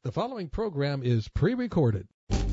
The following program is pre-recorded.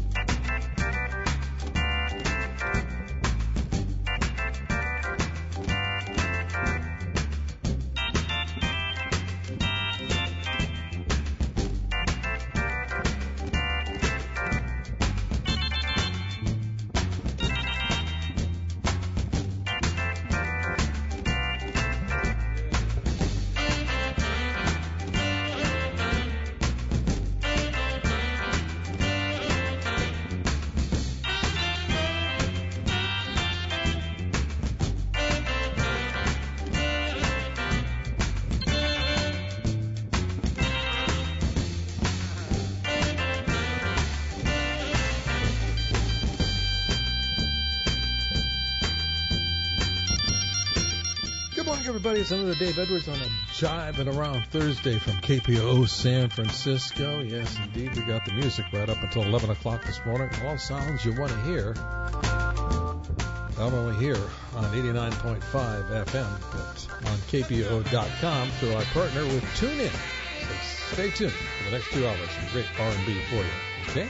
Everybody, it's another Dave Edwards on a Jiving Around Thursday from KPOO San Francisco. Yes, indeed, we got the music right up until 11 o'clock this morning. All sounds you want to hear, not only here on 89.5 FM, but on KPOO.com through our partner with TuneIn. So stay tuned for the next 2 hours. Some great R&B for you, okay?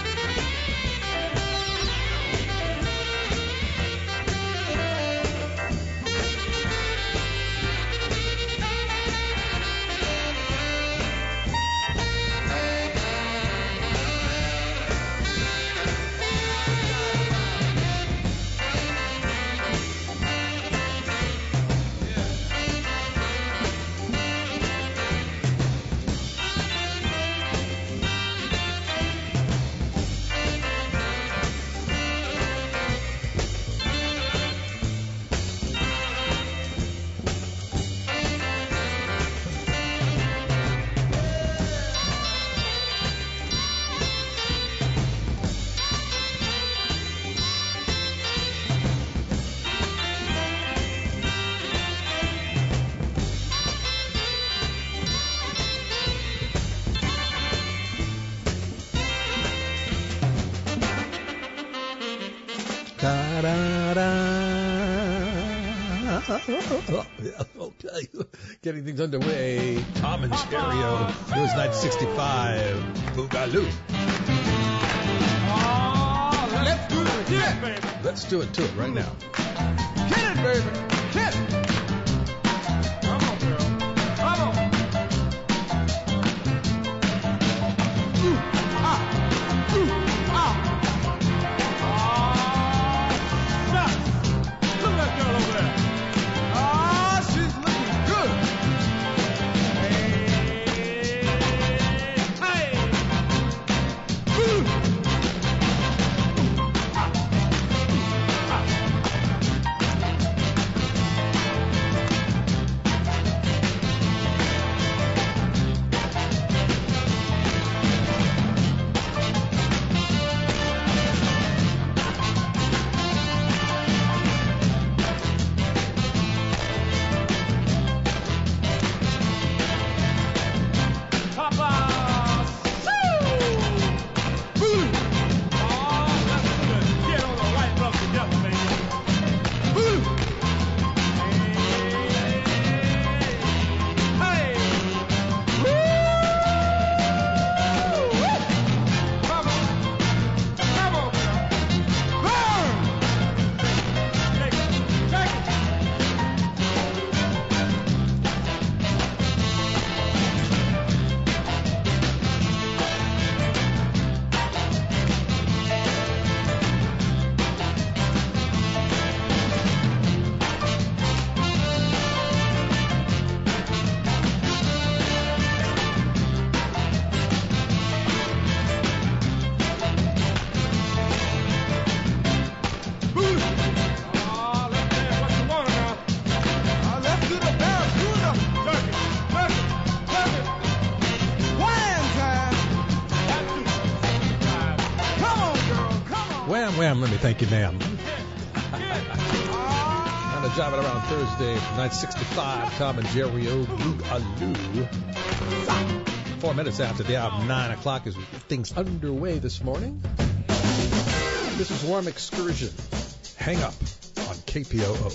Okay, getting things underway. Tom and Cheerio. It was 1965. Boogaloo. Let's do it again, baby. Let's do it to it right now. Get it, baby. Get it. Come on, girl. Come on. Ooh, ah. Ooh, ah. Shucks. Look at that girl over there. She's looking good. Hey, hey. Ooh. Wham, let me thank you, ma'am. On a Jiving Around Thursday, 1965, Tom and Jerry Boogaloo. 4 minutes after the hour, 9 o'clock, as we get things underway this morning. This is Warm Excursion. Hang Up on KPOO.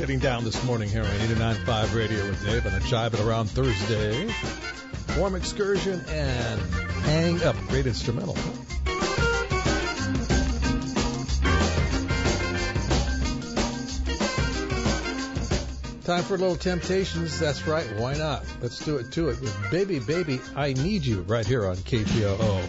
winding down this morning here on 89.5 Radio with Dave on a Jive It Around Thursday. Warm Excursion and Hang Up, great instrumental. Time for a little Temptations. That's right, why not? Let's do it to it with Baby, Baby, I Need You right here on KPOO.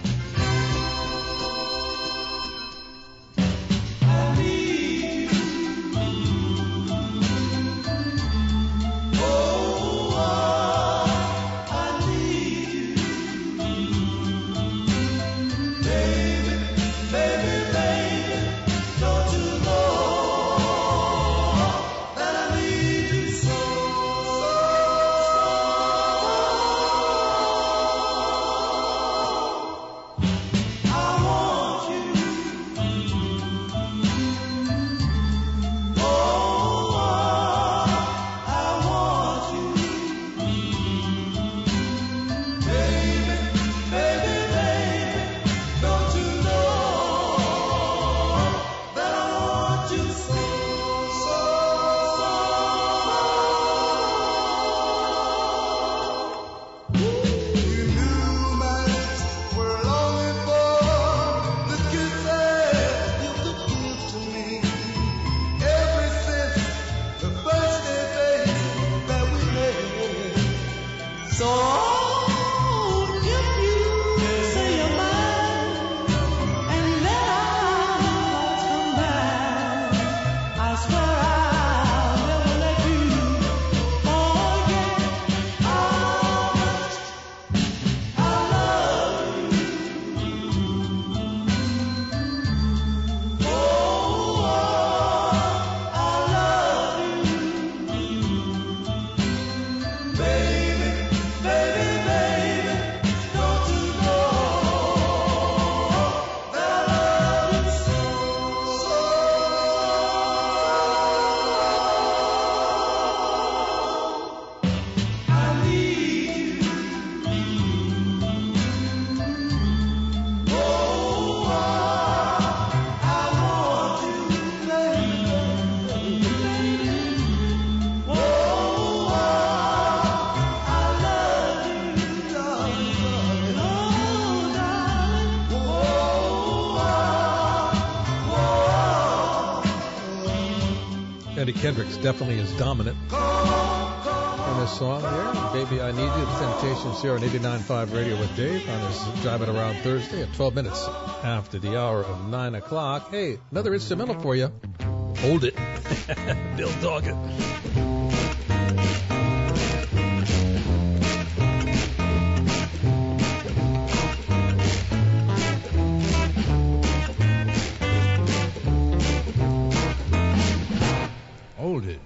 Eddie Kendricks definitely is dominant in this song here. Baby, I Need You. The Temptations here on 89.5 Radio with Dave on this Jive It Around Thursday at 12 minutes after the hour of 9 o'clock. Hey, another instrumental for you. Hold It. Bill Doggett. Hold it.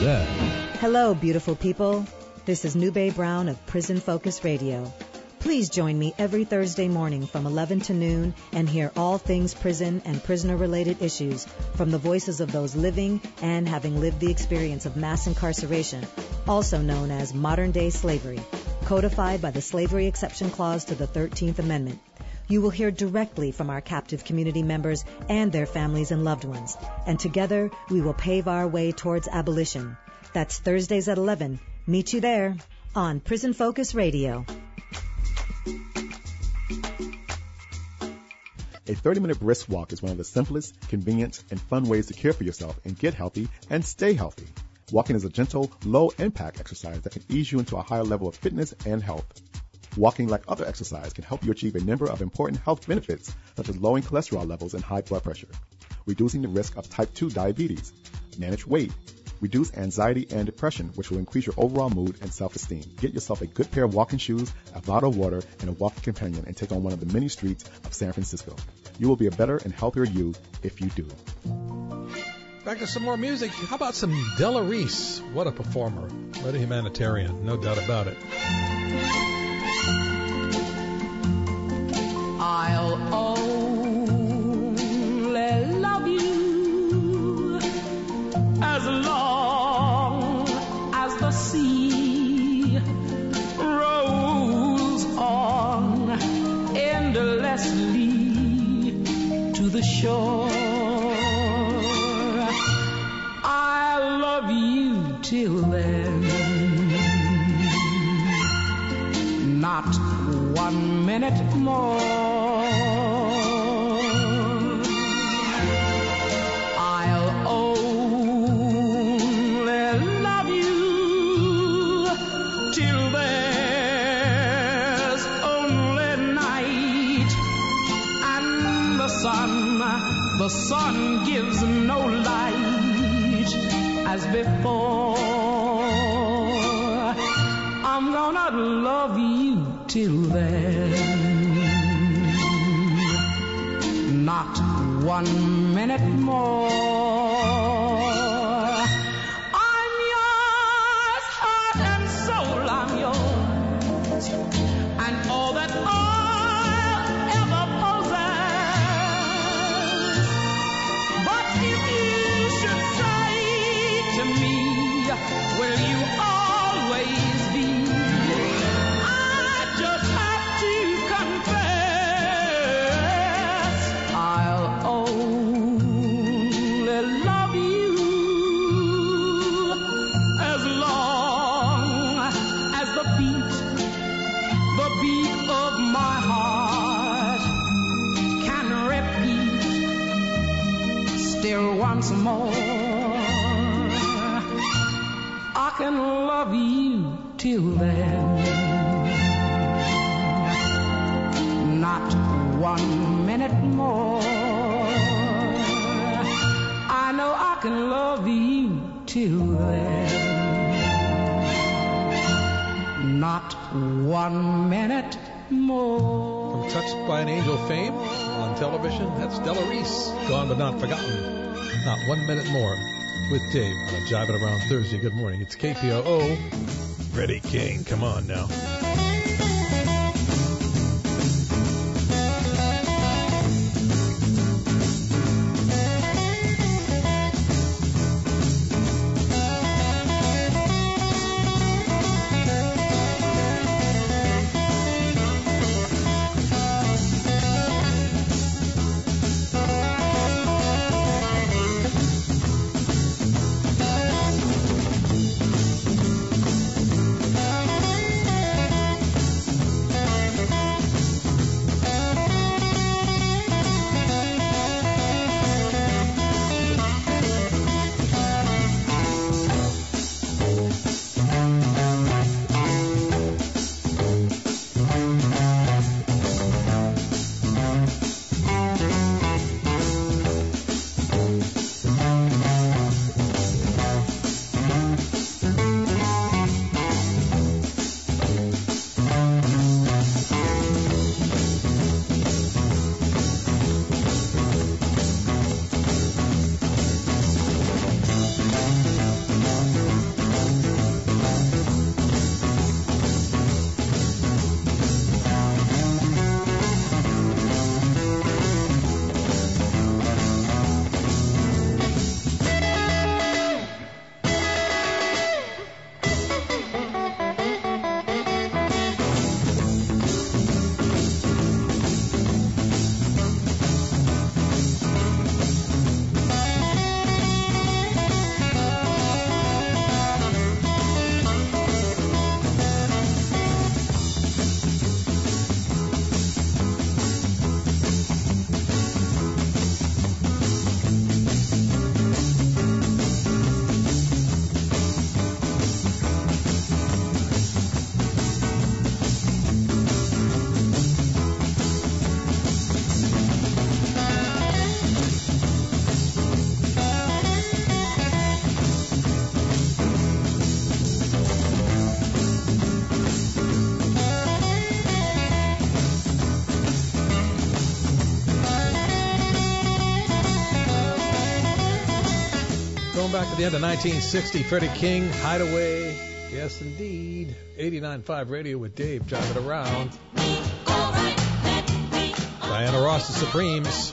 that. Hello, beautiful people. This is Nube Brown of Prison Focus Radio. Please join me every Thursday morning from 11 to noon and hear all things prison and prisoner-related issues from the voices of those living and having lived the experience of mass incarceration, also known as modern-day slavery, codified by the Slavery Exception Clause to the 13th Amendment. You will hear directly from our captive community members and their families and loved ones, and together we will pave our way towards abolition. That's Thursdays at 11. Meet you there on Prison Focus Radio. A 30-minute brisk walk is one of the simplest, convenient, and fun ways to care for yourself and get healthy and stay healthy. Walking is a gentle, low-impact exercise that can ease you into a higher level of fitness and health. Walking, like other exercise, can help you achieve a number of important health benefits, such as lowering cholesterol levels and high blood pressure, reducing the risk of type 2 diabetes, manage weight, reduce anxiety and depression, which will increase your overall mood and self-esteem. Get yourself a good pair of walking shoes, a bottle of water, and a walking companion, and take on one of the many streets of San Francisco. You will be a better and healthier you if you do. Back to some more music. How about some Della Reese? What a performer. What a humanitarian, no doubt about it. I'll only love you as long as the sea rolls on endlessly to the shore. I'll love you till then, not 1 minute more. I'll only love you till there's only night and the sun gives no light as before. I'm gonna love you till then, not 1 minute more. I'm yours, heart and soul, I'm yours, and all that I'll ever possess. But if you should say to me, will you always be, just have to confess, I'll only love you as long as the beat of my heart can repeat still once more. I can love you till then, not 1 minute more. I know I can love you till then, not 1 minute more. From Touched by an Angel fame on television, that's Della Reese, gone but not forgotten. Not 1 minute more with Dave on a Jiving Around Thursday. Good morning. It's KPOO. Freddie King, come on now. back to the end of 1960. Freddie King, Hideaway. Yes, indeed. 89.5 Radio with Dave, driving around. Diana Ross, the Supremes.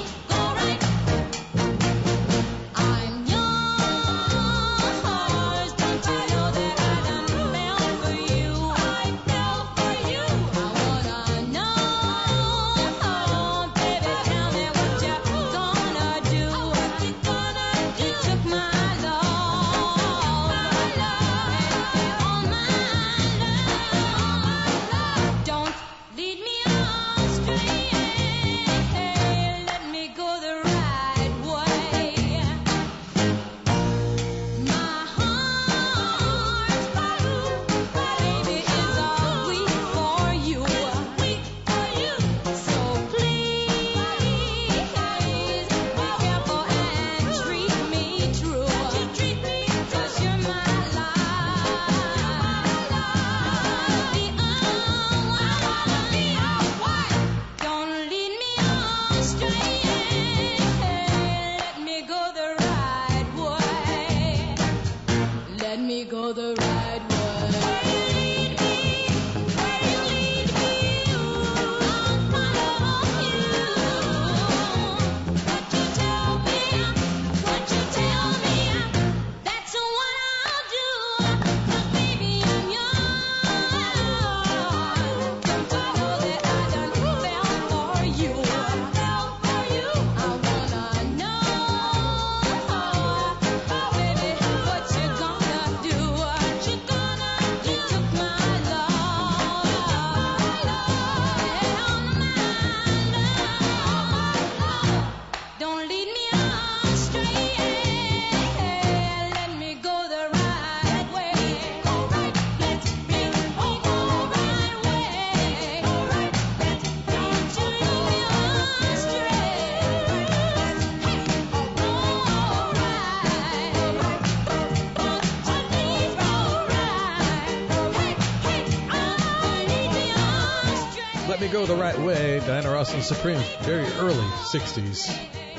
Go the Right Way, Diana Ross and the Supremes, very early 60s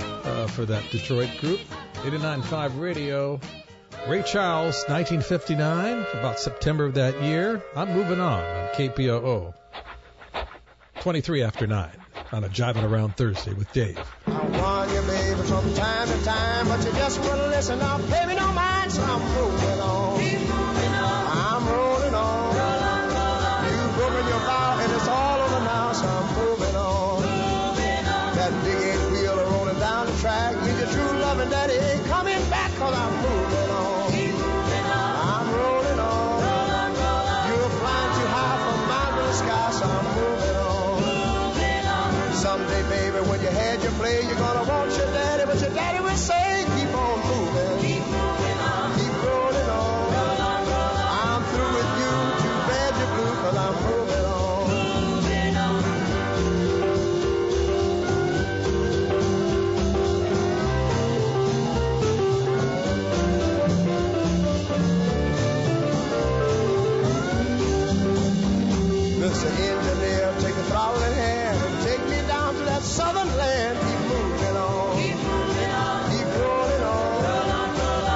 for that Detroit group. 89.5 Radio. Ray Charles, 1959, about September of that year. I'm Moving On KPOO. 23 after 9 on a Jiving Around Thursday with Dave. I want you, baby, from time to time, but you just wouldn't listen. Now, baby, don't mind, so I'm moving on. Keep moving on. I'm rolling on. Roll on, roll on. You've broken your vow, and it's all over now, so I'm moving on. Moving on. That big 8-wheel rolling down the track. Need your true love, and daddy ain't coming back, cause I'm moving on. Keep moving on. I'm rolling on. Roll on, roll on. You're flying too high from mountain to the sky, so I'm moving on. Moving on. Someday, baby, when you had your play, you're gonna want your daddy, but your daddy will say, keep on moving. Keep moving on. Keep rolling on. Roll on, roll on. I'm through with you, too bad you're blue, cause I'm moving on. Moving on. Mr. Engineer, take the throttle in hand and take me down to that southern land. Keep moving on. Keep moving on. Keep rolling on. Roll on, roll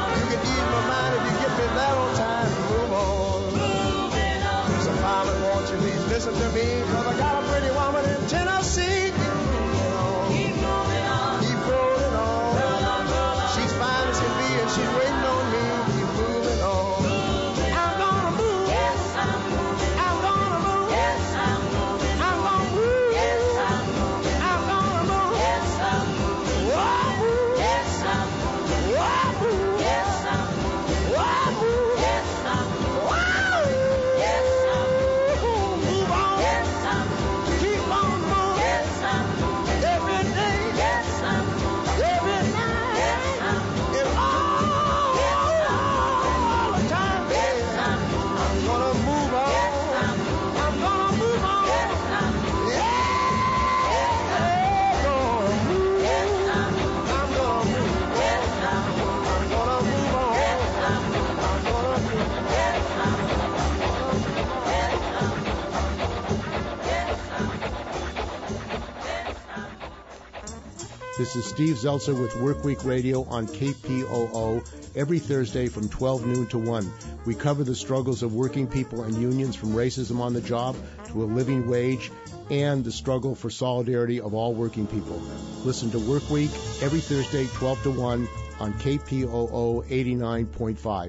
This is Steve Zeltzer with Workweek Radio on KPOO every Thursday from 12 noon to 1. We cover the struggles of working people and unions, from racism on the job to a living wage, and the struggle for solidarity of all working people. Listen to Workweek every Thursday 12 to 1 on KPOO 89.5.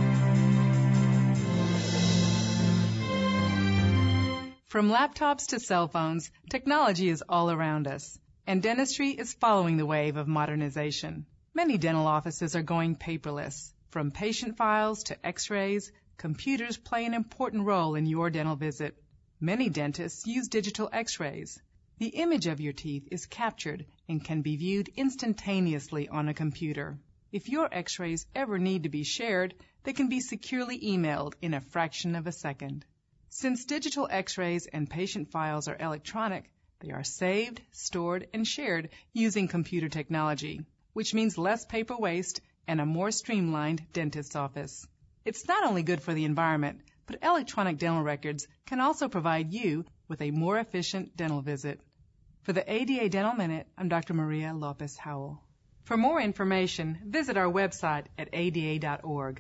From laptops to cell phones, technology is all around us, and dentistry is following the wave of modernization. Many dental offices are going paperless. From patient files to x-rays, computers play an important role in your dental visit. Many dentists use digital x-rays. The image of your teeth is captured and can be viewed instantaneously on a computer. If your x-rays ever need to be shared, they can be securely emailed in a fraction of a second. Since digital x-rays and patient files are electronic, they are saved, stored, and shared using computer technology, which means less paper waste and a more streamlined dentist's office. It's not only good for the environment, but electronic dental records can also provide you with a more efficient dental visit. For the ADA Dental Minute, I'm Dr. Maria Lopez Howell. For more information, visit our website at ada.org.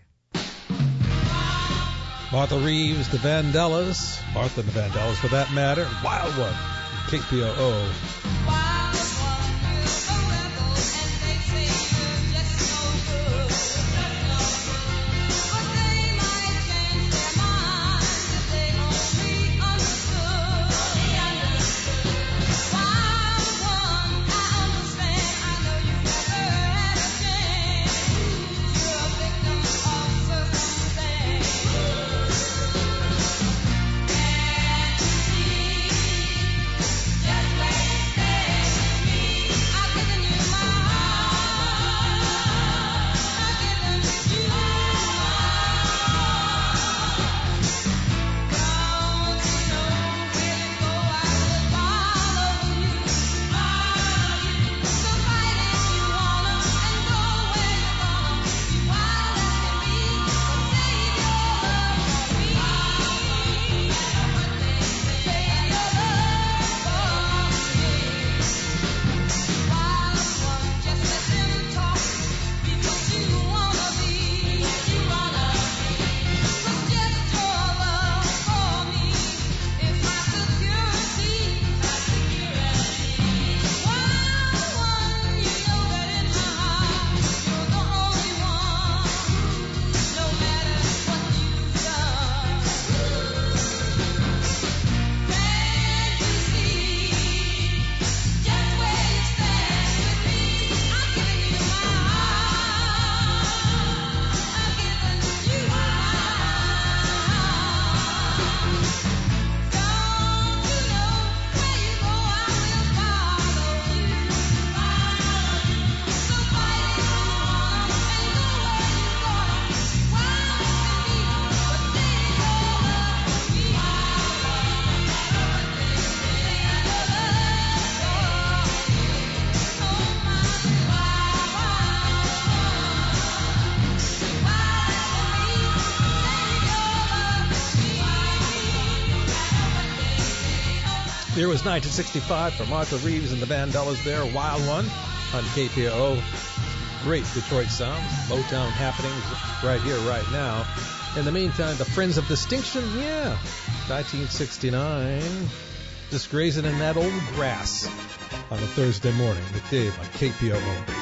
Martha Reeves, the Vandellas, Martha and the Vandellas for that matter, Wild One, KPOO. Here was 1965 for Martha Reeves and the Vandellas there, Wild One on KPOO. Great Detroit sounds, Motown happenings right here, right now. In the meantime, the Friends of Distinction, 1969. Just grazing in that old grass on a Thursday morning with Dave on KPOO.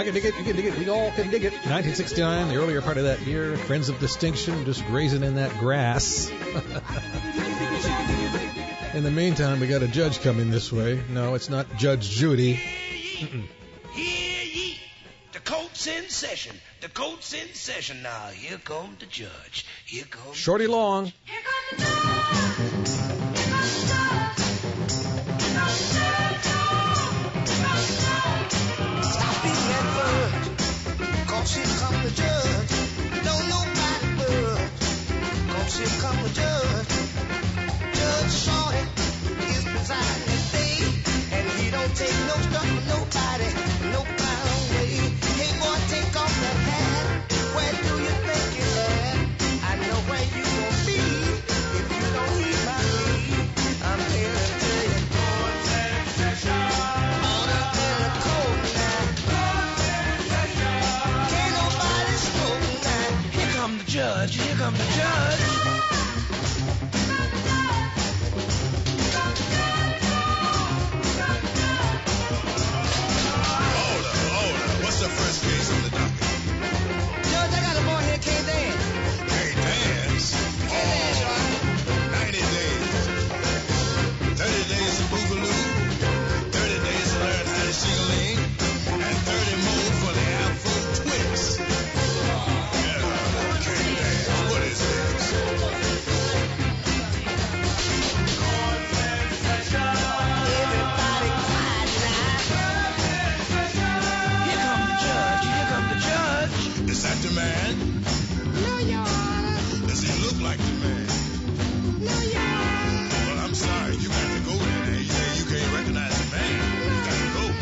can dig it. You can dig it. We all can dig it. 1969, the earlier part of that year. Friends of Distinction just grazing in that grass. In the meantime, we got a judge coming this way. No, it's not Judge Judy. Hear ye, the court's in session. The court's in session now. Here comes the judge. Here comes Shorty Long. Here comes the judge. Here comes the judge. Stop beating that bird, 'cause here come the judge. Don't nobody budge, 'cause here come the judge. Judge Shorty is presiding today, and he don't take no stuff from nobody, no kind of way. Hey boy, take off that hat. Where do you think you're at? I know where you gon' be if you don't heed my lead. I'm here to tell you. Order in the court now. Can't nobody smoke now. Here come the judge. Here come the judge. What's the first case on the docket? Judge, I got a boy here can't dance. Can't dance? Can't dance, right? 90 days. 30 days of boogaloo. 30 days to learn how to shing-a-ling. And 30 more for the Afro twist. Yeah, can't dance. What is this? Everybody quiet now. Here come the judge. Here come the judge. Is that the man? No, Your Honor. Does he look like the man? No, Your Honor. Well, I'm sorry. You got to go there. You can't recognize the man. You got to go.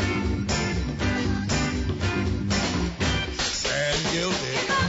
Stand guilty.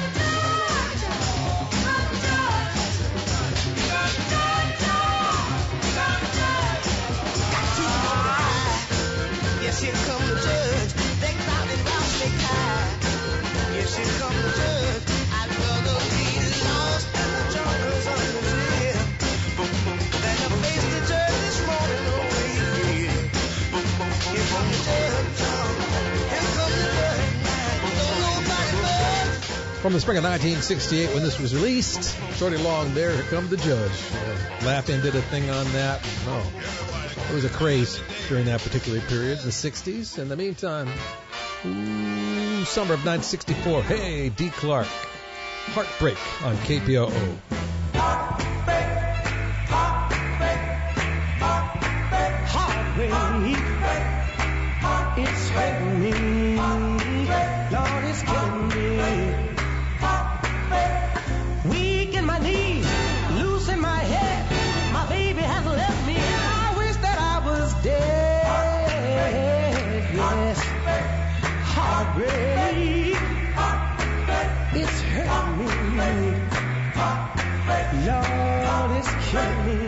Yes, here come the judge. They crowded round me high. Yes, here come the judge. I'd rather be lost in the jungles of Brazil than to face the judge this morning over here. Here come the judge. Here come the judge. Don't nobody but. From the spring of 1968 when this was released, Shorty Long there, Here Come the Judge. Laugh-In did a thing on that. Oh, it was a craze during that particular period, the 60s. In the meantime, summer of 1964. Hey, D. Clark. Heartbreak on KPOO. Heartbreak, it's hurting me. Lord, it's killing me. Weak in my knees, loose in my head. My baby has left me, and I wish that I was dead. Yes, heartbreak, it's hurting me. Lord, it's killing me.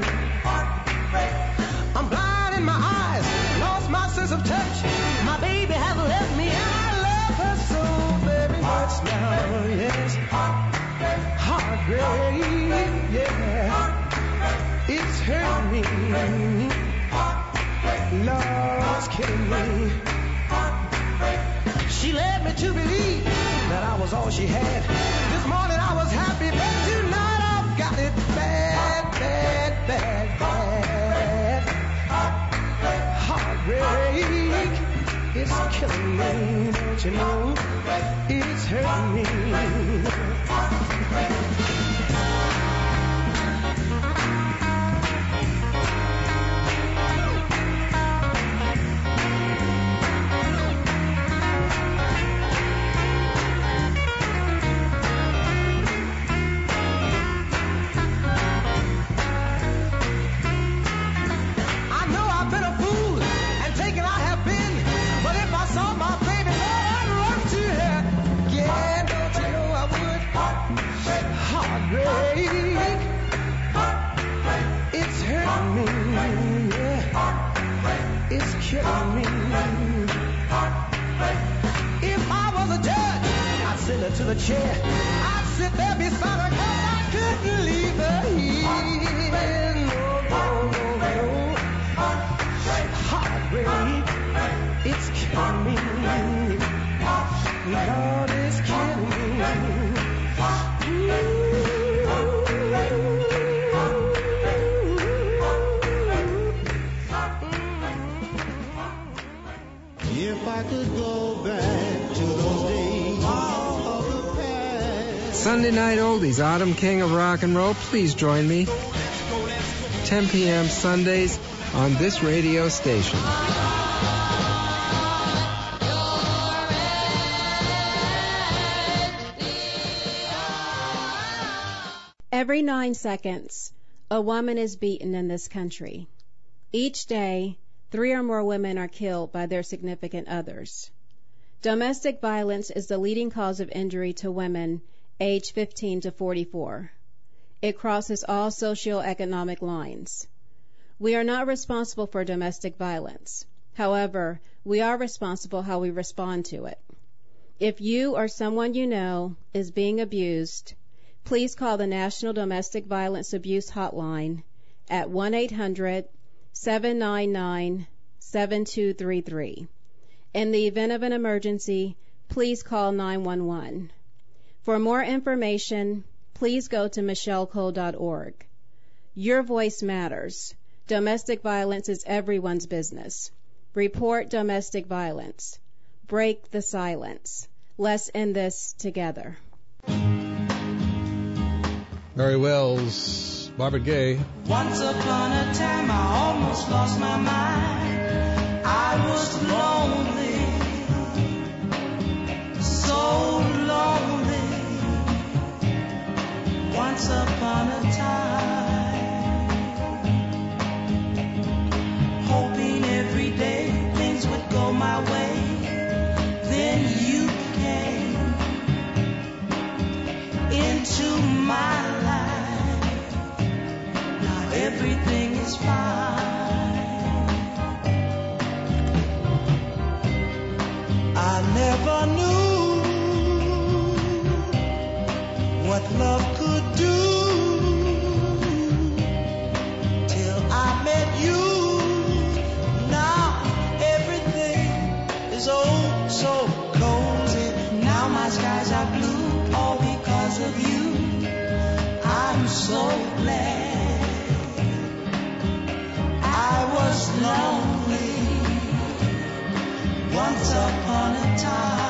I'm blind in my eyes, lost my sense of touch. My baby has left me, and I love her so very much now. Yes, heartbreak, yeah, it's hurting me. Love's killing me. She led me to believe that I was all she had. This morning I was happy, but tonight I've got it bad, bad, bad, bad. Heartbreak, it's killing me, don't you know? It's hurting me. Killing me. If I was a judge, I'd send her to the chair. I'd sit there beside her 'cause I couldn't leave her here. No, no, no, no. Heartbreak, it's killing me. Lord is killing me. If I could go back to those days of the past. Sunday Night Oldies, Autumn King of Rock and Roll. Please join me. 10 p.m. Sundays on this radio station. Every 9 seconds, a woman is beaten in this country. Each day, 3 or more women are killed by their significant others. Domestic violence is the leading cause of injury to women aged 15 to 44. It crosses all socioeconomic lines. We are not responsible for domestic violence. However, we are responsible how we respond to it. If you or someone you know is being abused, please call the National Domestic Violence Abuse Hotline at 1-800-799-7233. In the event of an emergency, please call 911. For more information, please go to michellecole.org. Your voice matters. Domestic violence is everyone's business. Report domestic violence. Break the silence. Let's end this together. Mary Wells, Marvin Gaye. Once upon a time I almost lost my mind. I was lonely, so lonely. Once upon a time, hoping every day things would go my way. Then you came into my life. Now everything is fine. I never knew what love could do till I met you. Now everything is oh so cozy. Now my skies are blue, all because of you. I'm so glad I was lonely once upon a time.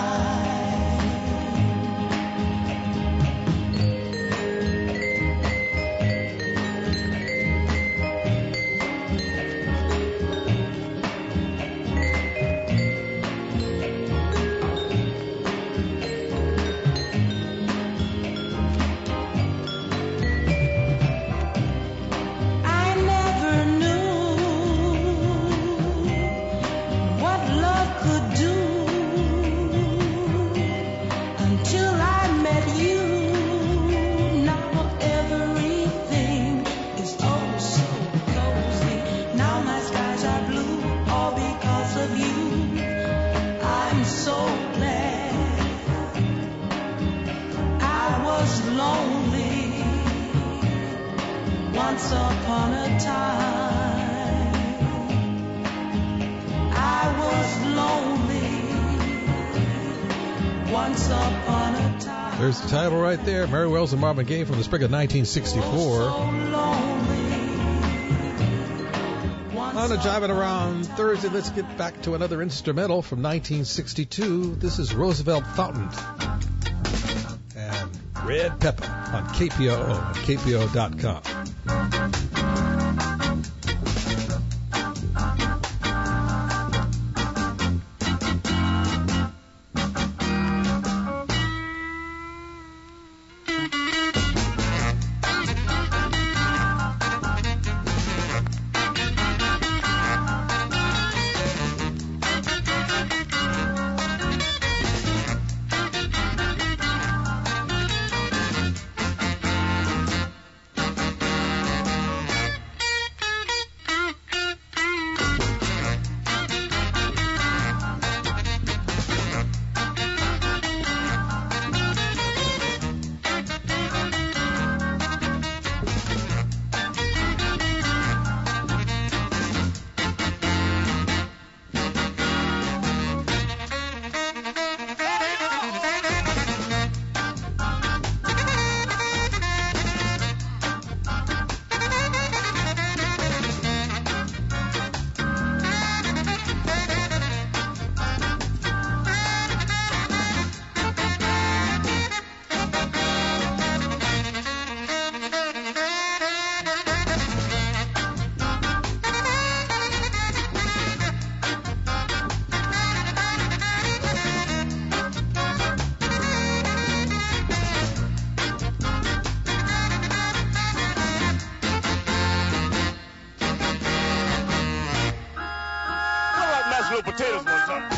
I never knew what love could do until I met you. Now everything is oh so cozy. Now my skies are blue, all because of you. I'm so glad I was lonely once upon a time. I was lonely once upon a time. There's the title right there. Mary Wells and Marvin Gaye from the spring of 1964. On a Jiving Around Thursday, let's get back to another instrumental from 1962. This is Roosevelt Fountain and Red Pepper on KPOO and KPO.com. those little potatoes one time.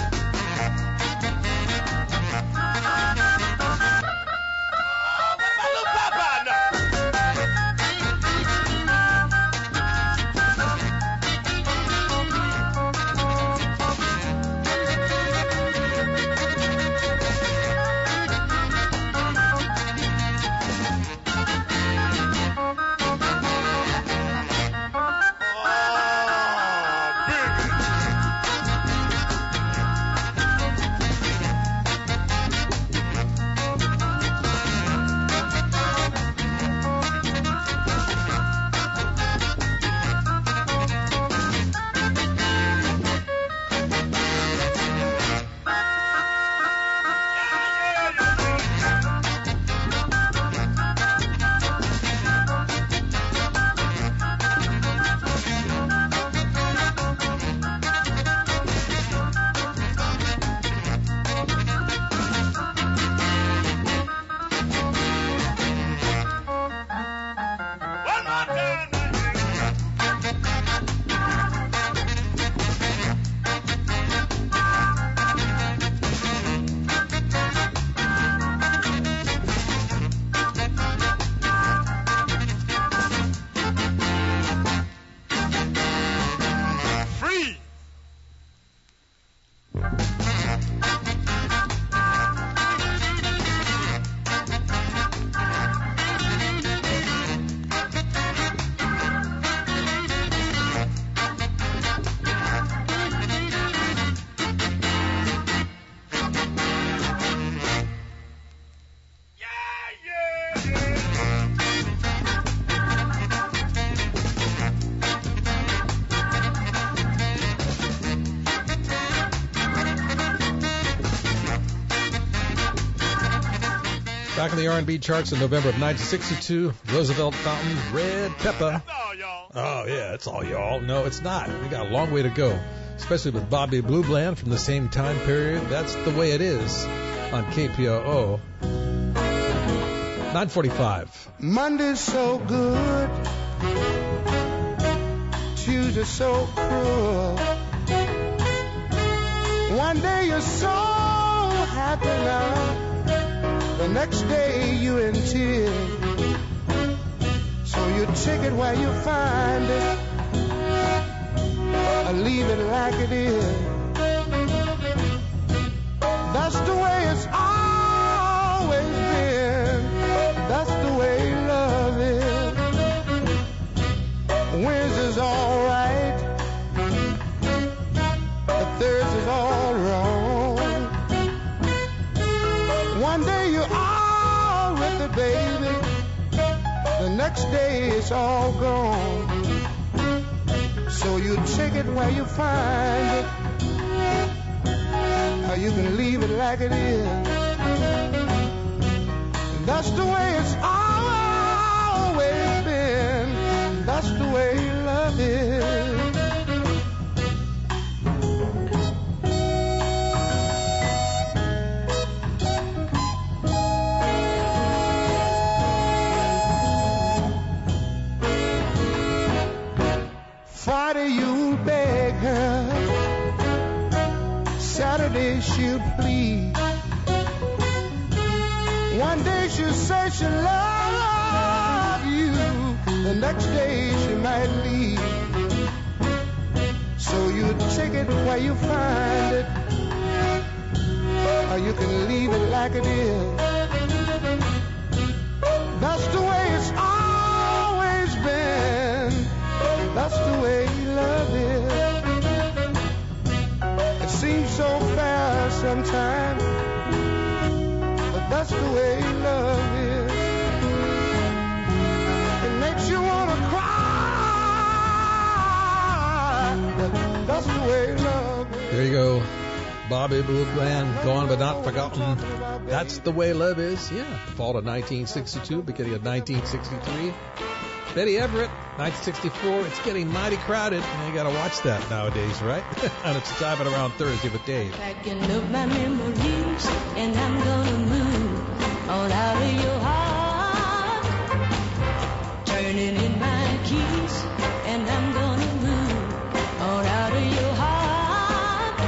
Back in the R&B charts in November of 1962, Roosevelt Fountain, Red Pepper. Oh, yeah, it's all y'all. No, it's not. We got a long way to go, especially with Bobby Blue Bland from the same time period. That's the way it is on KPOO. 9:45. Monday's so good, Tuesday's so cruel. One day you're so happy now, the next day you're in tears. So you take it where you find it, or leave it like it is. That's the way it's always been. That's the way love is. Wednesday's all right, but Thursday's all wrong. One day you're all with it, baby. The next day it's all gone. So you take it where you find it, or you can leave it like it is. That's the way it's always been. That's the way love is. Friday you'll beg her, Saturday she'll plead. One day she'll say she loves you, the next day she might leave. So you take it where you find it, or you can leave it like it is. That's the way it's always been. That's the way love is. It seems so fast sometimes, but that's the way love is. It makes you want to cry, but that's the way love is. There you go. Bobby Blue Bland, gone but not forgotten. That's the way love is. Yeah, the fall of 1962, beginning of 1963. Betty Everett, 1964. It's getting mighty crowded, and you got to watch that nowadays, right? And it's Driving Around Thursday with Dave. Packing up my memories, and I'm gonna move on out of your heart. Turning in my keys, and I'm gonna move on out of your heart.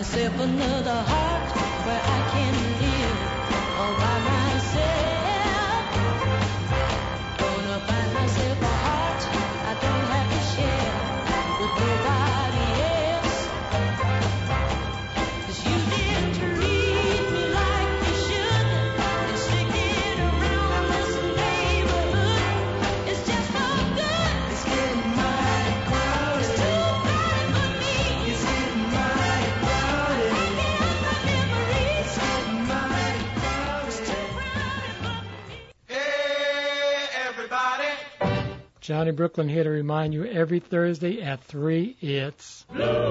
myself another heart where I can live all by myself. Gonna find myself a heart I don't have to share with nobody else. 'Cause you didn't treat me like you should, and sticking around this neighborhood is just no good. It's getting mighty crowded. It's too crowded for me. It's getting mighty crowded. I can't help my memories. It's getting mighty crowded. It's too crowded for me. Hey, everybody. Johnny Brooklyn here to remind you every Thursday at 3, it's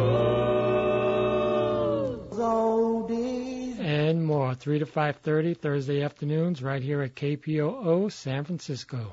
and more, 3 to 5:30 Thursday afternoons right here at KPOO San Francisco.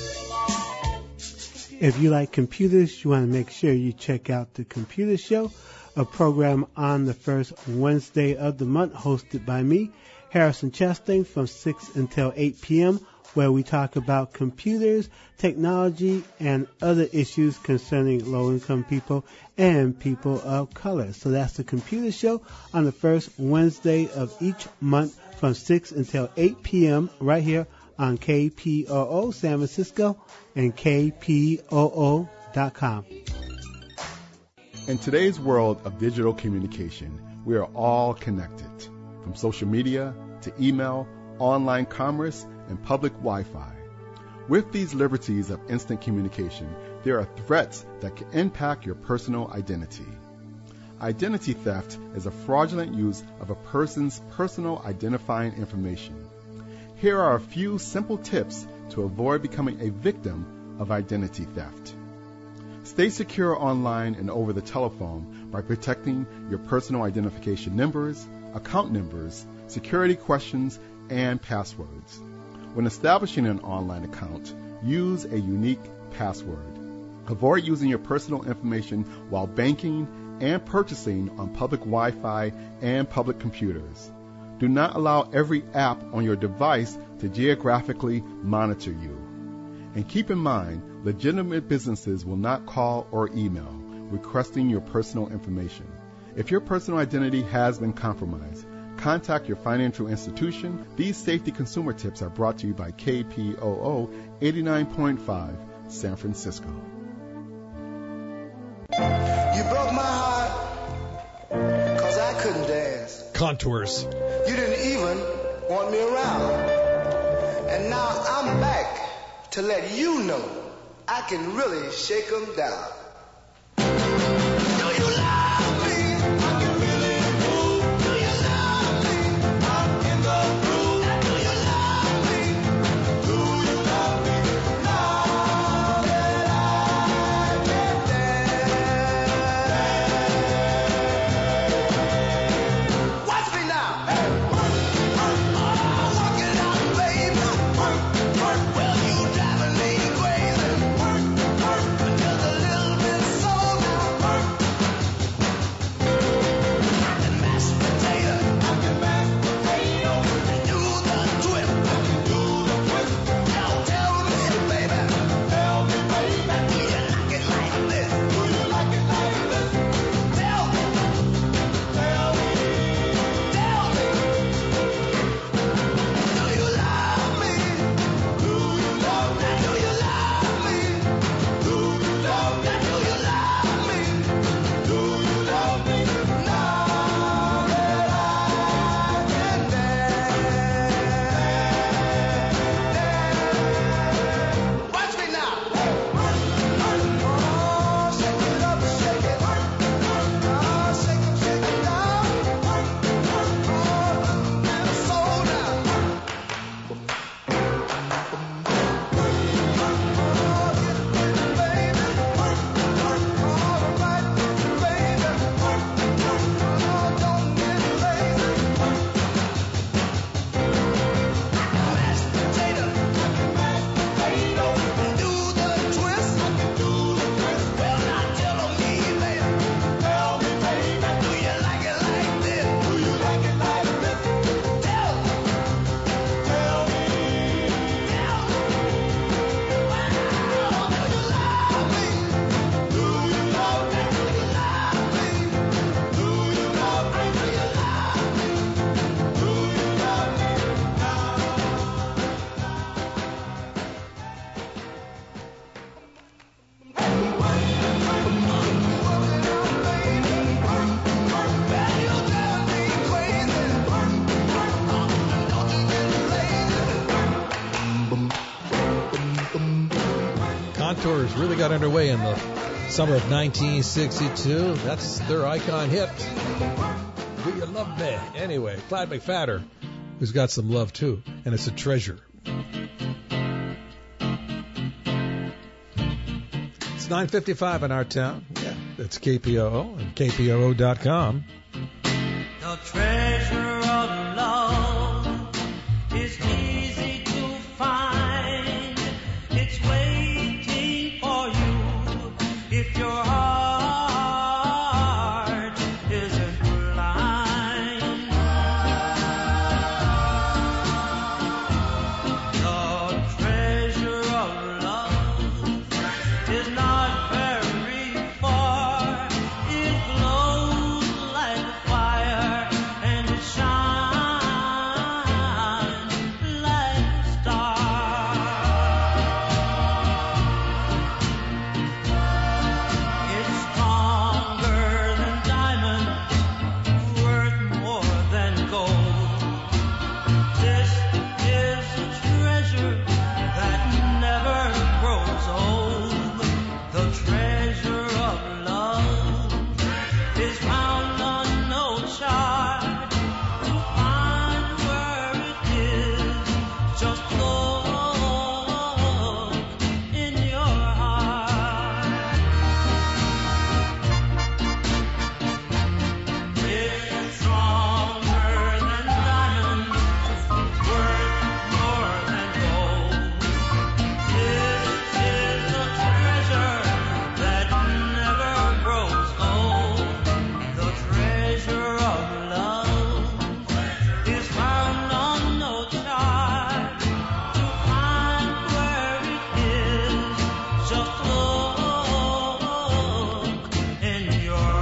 If you like computers, you want to make sure you check out The Computer Show, a program on the first Wednesday of the month hosted by me, Harrison Chastain, from 6 until 8 p.m., where we talk about computers, technology, and other issues concerning low-income people and people of color. So that's The Computer Show on the first Wednesday of each month from 6 until 8 p.m. right here on KPOO San Francisco and KPOO.com. In today's world of digital communication, we are all connected, from social media to email, online commerce, and public Wi-Fi. With these liberties of instant communication, there are threats that can impact your personal identity. Identity theft is a fraudulent use of a person's personal identifying information. Here are a few simple tips to avoid becoming a victim of identity theft. Stay secure online and over the telephone by protecting your personal identification numbers, account numbers, security questions, and passwords. When establishing an online account, use a unique password. Avoid using your personal information while banking and purchasing on public Wi-Fi and public computers. Do not allow every app on your device to geographically monitor you. And keep in mind, legitimate businesses will not call or email requesting your personal information. If your personal identity has been compromised, contact your financial institution. These safety consumer tips are brought to you by KPOO 89.5 San Francisco. You broke my heart, 'cause I couldn't dance. Contours. You didn't even want me around. And now I'm back to let you know I can really shake 'em down. Well, you driving me crazy. Work, until the little Contours really got underway in the summer of 1962. That's their icon hit, Do You Love Me? Anyway, Clyde McPhatter, who's got some love too, and it's a treasure. It's 9:55 in our town. Yeah, it's KPOO and KPOO.com. The treasure of love is easy to find. It's waiting for you if your heart isn't blind. The treasure of love is not very far. It glows like fire and it shines like a star. It's stronger than diamonds, worth more than gold. This is a treasure that never grows old. The treasure of love is found on no chart. To find where it is, just look in your heart. It's stronger than diamonds, worth more than gold. This is a treasure that never grows old. The treasure of love is found on no chart. To find where it is, just look in your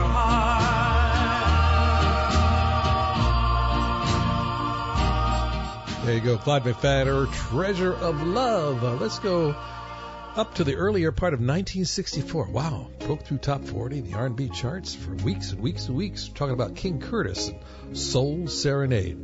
heart. There you go, Clyde McPhatter, Treasure of Love. Let's go up to the earlier part of 1964. Wow, broke through top 40, the R&B charts for weeks and weeks and weeks. Talking about King Curtis and Soul Serenade.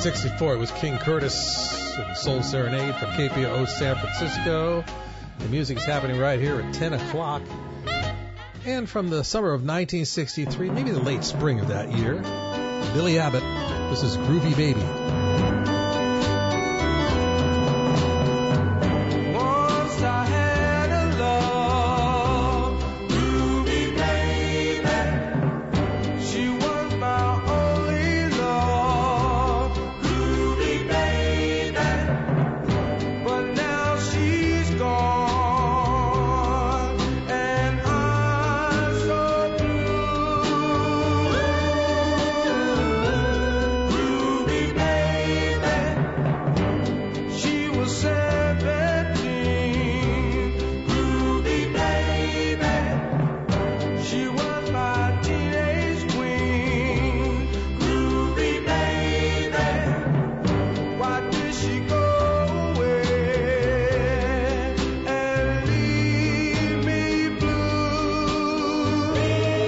1964, it was King Curtis and Soul Serenade from KPO San Francisco. The music is happening right here at 10 o'clock. And from the summer of 1963, maybe the late spring of that year, Billy Abbott, this is Groovy Baby. Once I had a love, groovy baby. She was my only love, groovy baby. But now she's gone, and I'm so blue. Groovy baby. She was 17, groovy baby. She was my teenage queen, groovy baby. Why did she go away and leave me blue?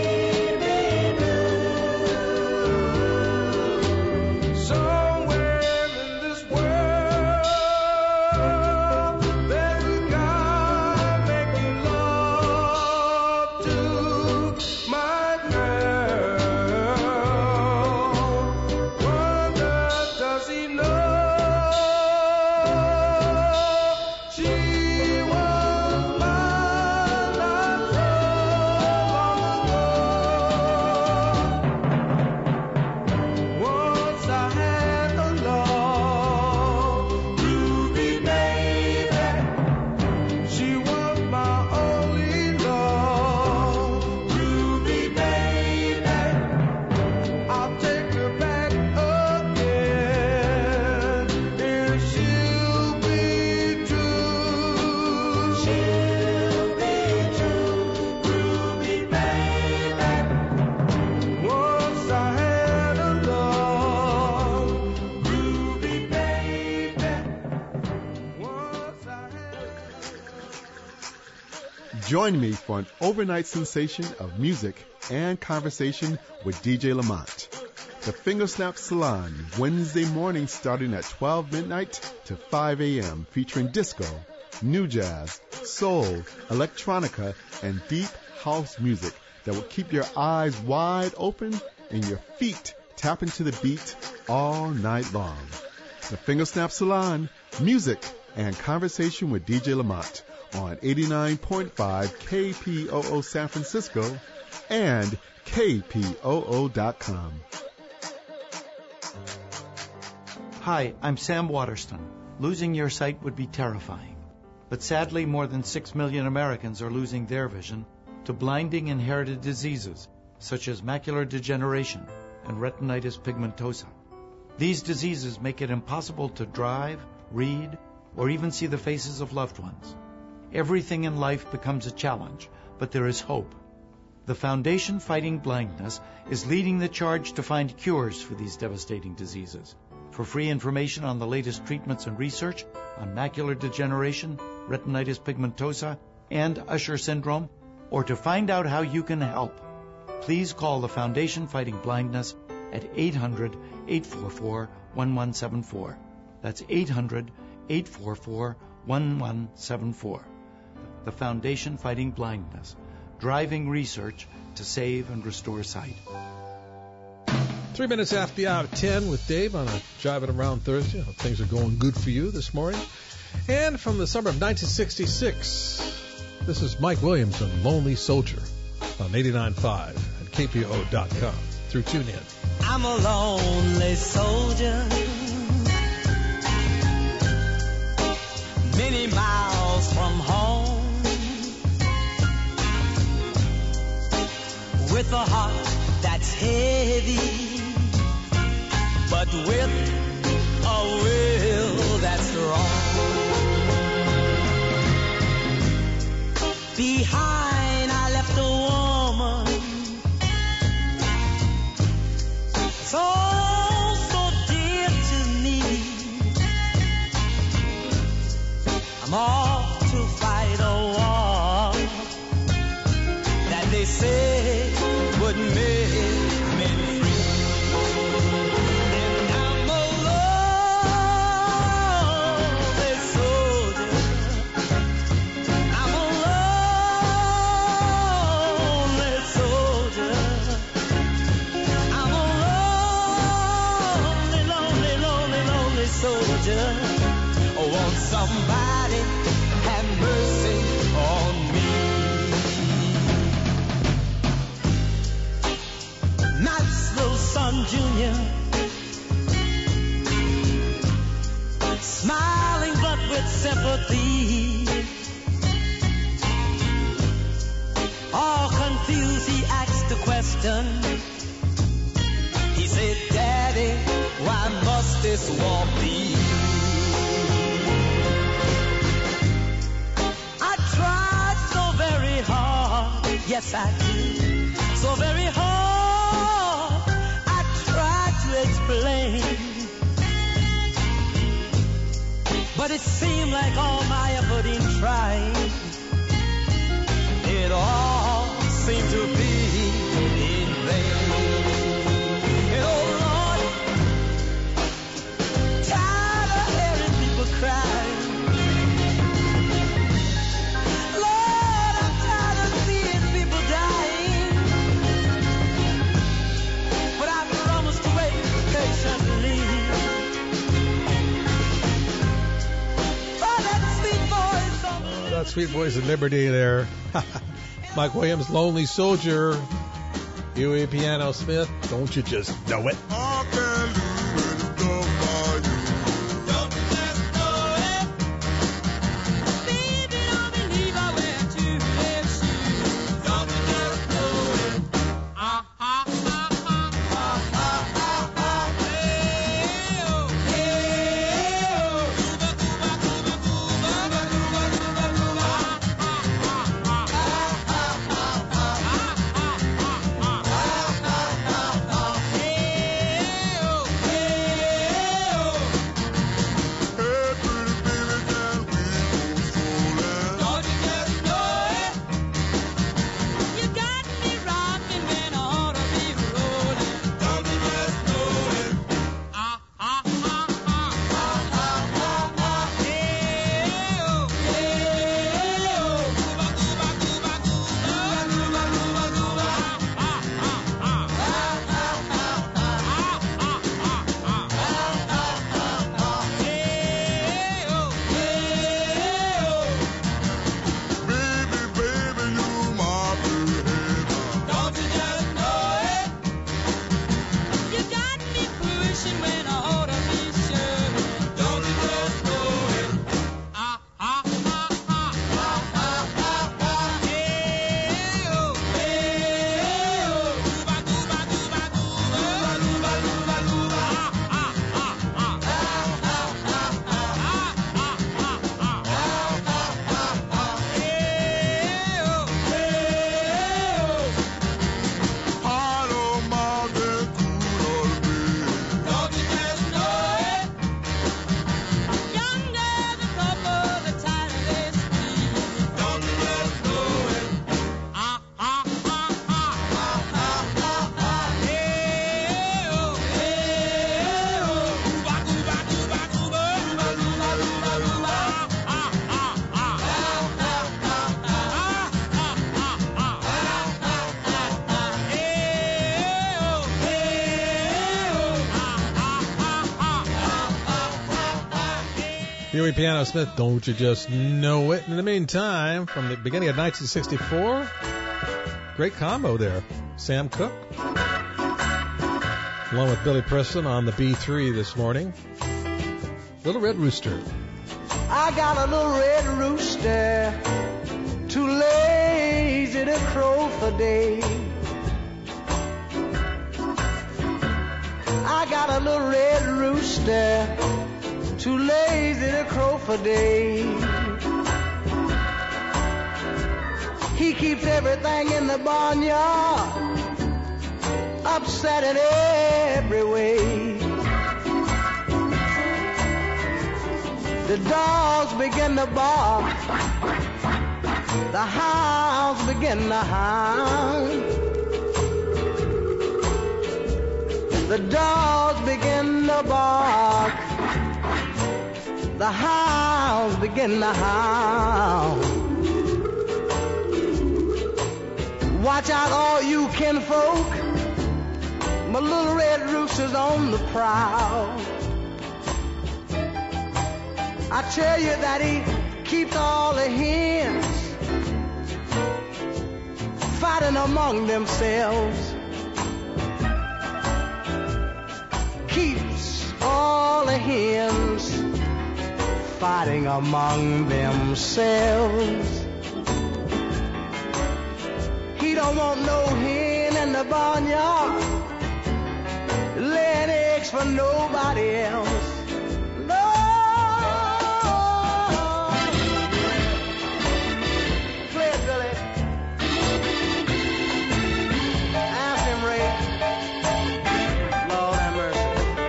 Somewhere in this world, there's a guy making love to my girl. Wonder, does he know she was mine not so long ago? Once I had a love, groovy baby. She was my only love, groovy baby. I'll take her back again if she'll be true. She'll be true, groovy baby. Once I had a love, groovy baby. Once I Join me for an overnight sensation of music and conversation with DJ Lamont. The Fingersnap Salon, Wednesday morning starting at 12 midnight to 5 a.m., featuring disco, new jazz, soul, electronica, and deep house music that will keep your eyes wide open and your feet tapping to the beat all night long. The Fingersnap Salon, music and conversation with DJ Lamont on 89.5 KPOO San Francisco and KPOO.com. Hi, I'm Sam Waterston. Losing your sight would be terrifying. But sadly, more than 6 million Americans are losing their vision to blinding inherited diseases such as macular degeneration and retinitis pigmentosa. These diseases make it impossible to drive, read, or even see the faces of loved ones. Everything in life becomes a challenge, but there is hope. The Foundation Fighting Blindness is leading the charge to find cures for these devastating diseases. For free information on the latest treatments and research on macular degeneration, retinitis pigmentosa, and Usher syndrome, or to find out how you can help, please call the Foundation Fighting Blindness at 800-844-1174. That's 800-844-1174. The Foundation Fighting Blindness, driving research to save and restore sight. 3 minutes after the hour of 10 with Dave on a Jiving Around Thursday. I hope things are going good for you this morning. And from the summer of 1966, this is Mike Williams and Lonely Soldier on 89.5 and KPO.com through TuneIn. I'm a lonely soldier, many miles from home, with a heart that's heavy, but with a will that's strong. Behind I left a woman so dear to me. I'm off to fight a war that they say would make me free. And I'm alone. soldier. Won't somebody have mercy on me? Maxwell Son Jr., smiling but with sympathy. All confused, he asked the question. He said, Daddy, why must this war be? I tried so very hard, yes I did, so very hard. I tried to explain, but it seemed like all my effort in trying, it all seemed to be in vain. And oh Lord, tired of hearing people cry. Lord, I'm tired of seeing people dying. But I promised to wait patiently for that sweet voice on the That sweet voice of liberty there. Mike Williams, Lonely Soldier. Huey Piano Smith, don't you just know it? Huey Piano Smith, don't you just know it? In the meantime, from the beginning of 1964, great combo there. Sam Cooke, along with Billy Preston on the B3 this morning. Little Red Rooster. I got a little red rooster, too lazy to crow for days. I got a little red rooster, too lazy to crow for days. He keeps everything in the barnyard upset in every way. The dogs begin to bark, the hounds begin to howl. The dogs begin to bark, the hounds begin to howl. Watch out, all you kinfolk, my little red rooster's on the prowl. I tell you that he keeps all the hens fighting among themselves. Keeps all the hens fighting among themselves. He don't want no hen in the barnyard laying eggs for nobody else. No. Play it, Billy. Ask him, Ray. Lord have mercy.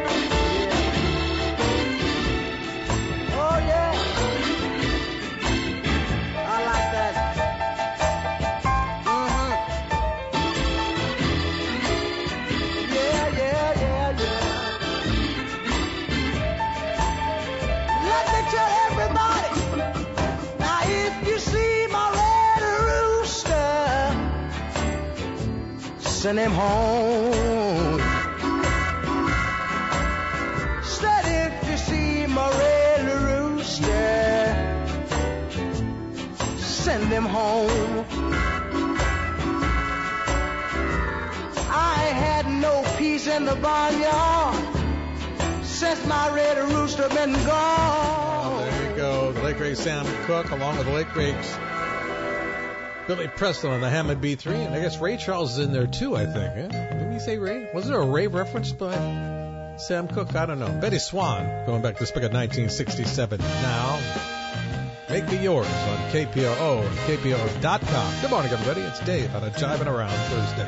Yeah. Oh, yeah. I like that. Yeah, yeah, yeah, yeah. Let me tell everybody, now if you see my red rooster, send him home. Said if you see my red rooster, send him home. I ain't had no peace in the barnyard since my red rooster been gone. There you go. The late great Sam Cooke, along with the late great Billy Preston on the Hammond B3. And I guess Ray Charles is in there too, I think. Eh? Did we say Ray? Was there a Ray reference by Sam Cooke? I don't know. Betty Swan, going back to this book of 1967. Now, Make Me Yours on KPOO and KPOO.com. Good morning, everybody. It's Dave on a Jiving Around Thursday.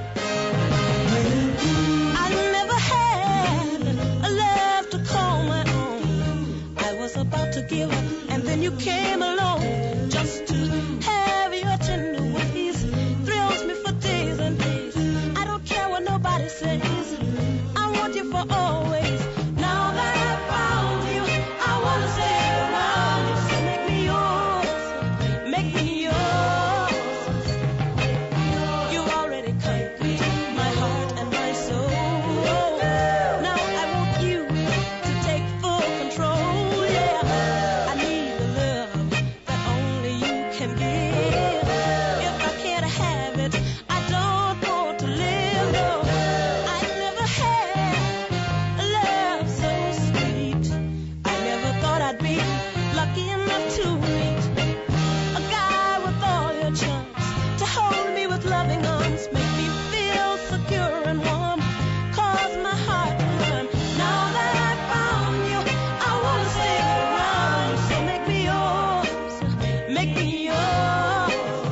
I never had a love to call my own. I was about to give up, and then you came along. Just to have your tender ways thrills me for days and days. I don't care what nobody says. I want you for always. Now that I found you, I want to stay around you. So make me yours. Make me yours. You've already conquered my heart and my soul. Now I want you to take full control. Yeah, I need the love that only you can give. If I can't have it, I don't want to live. No, I never had a love so sweet. I never thought I'd be lucky enough to meet a guy with all your charms to hold me with loving arms, make me feel secure and warm, cause my heart to learn. Now that I found you, I want to stay around. So make me yours, make me yours.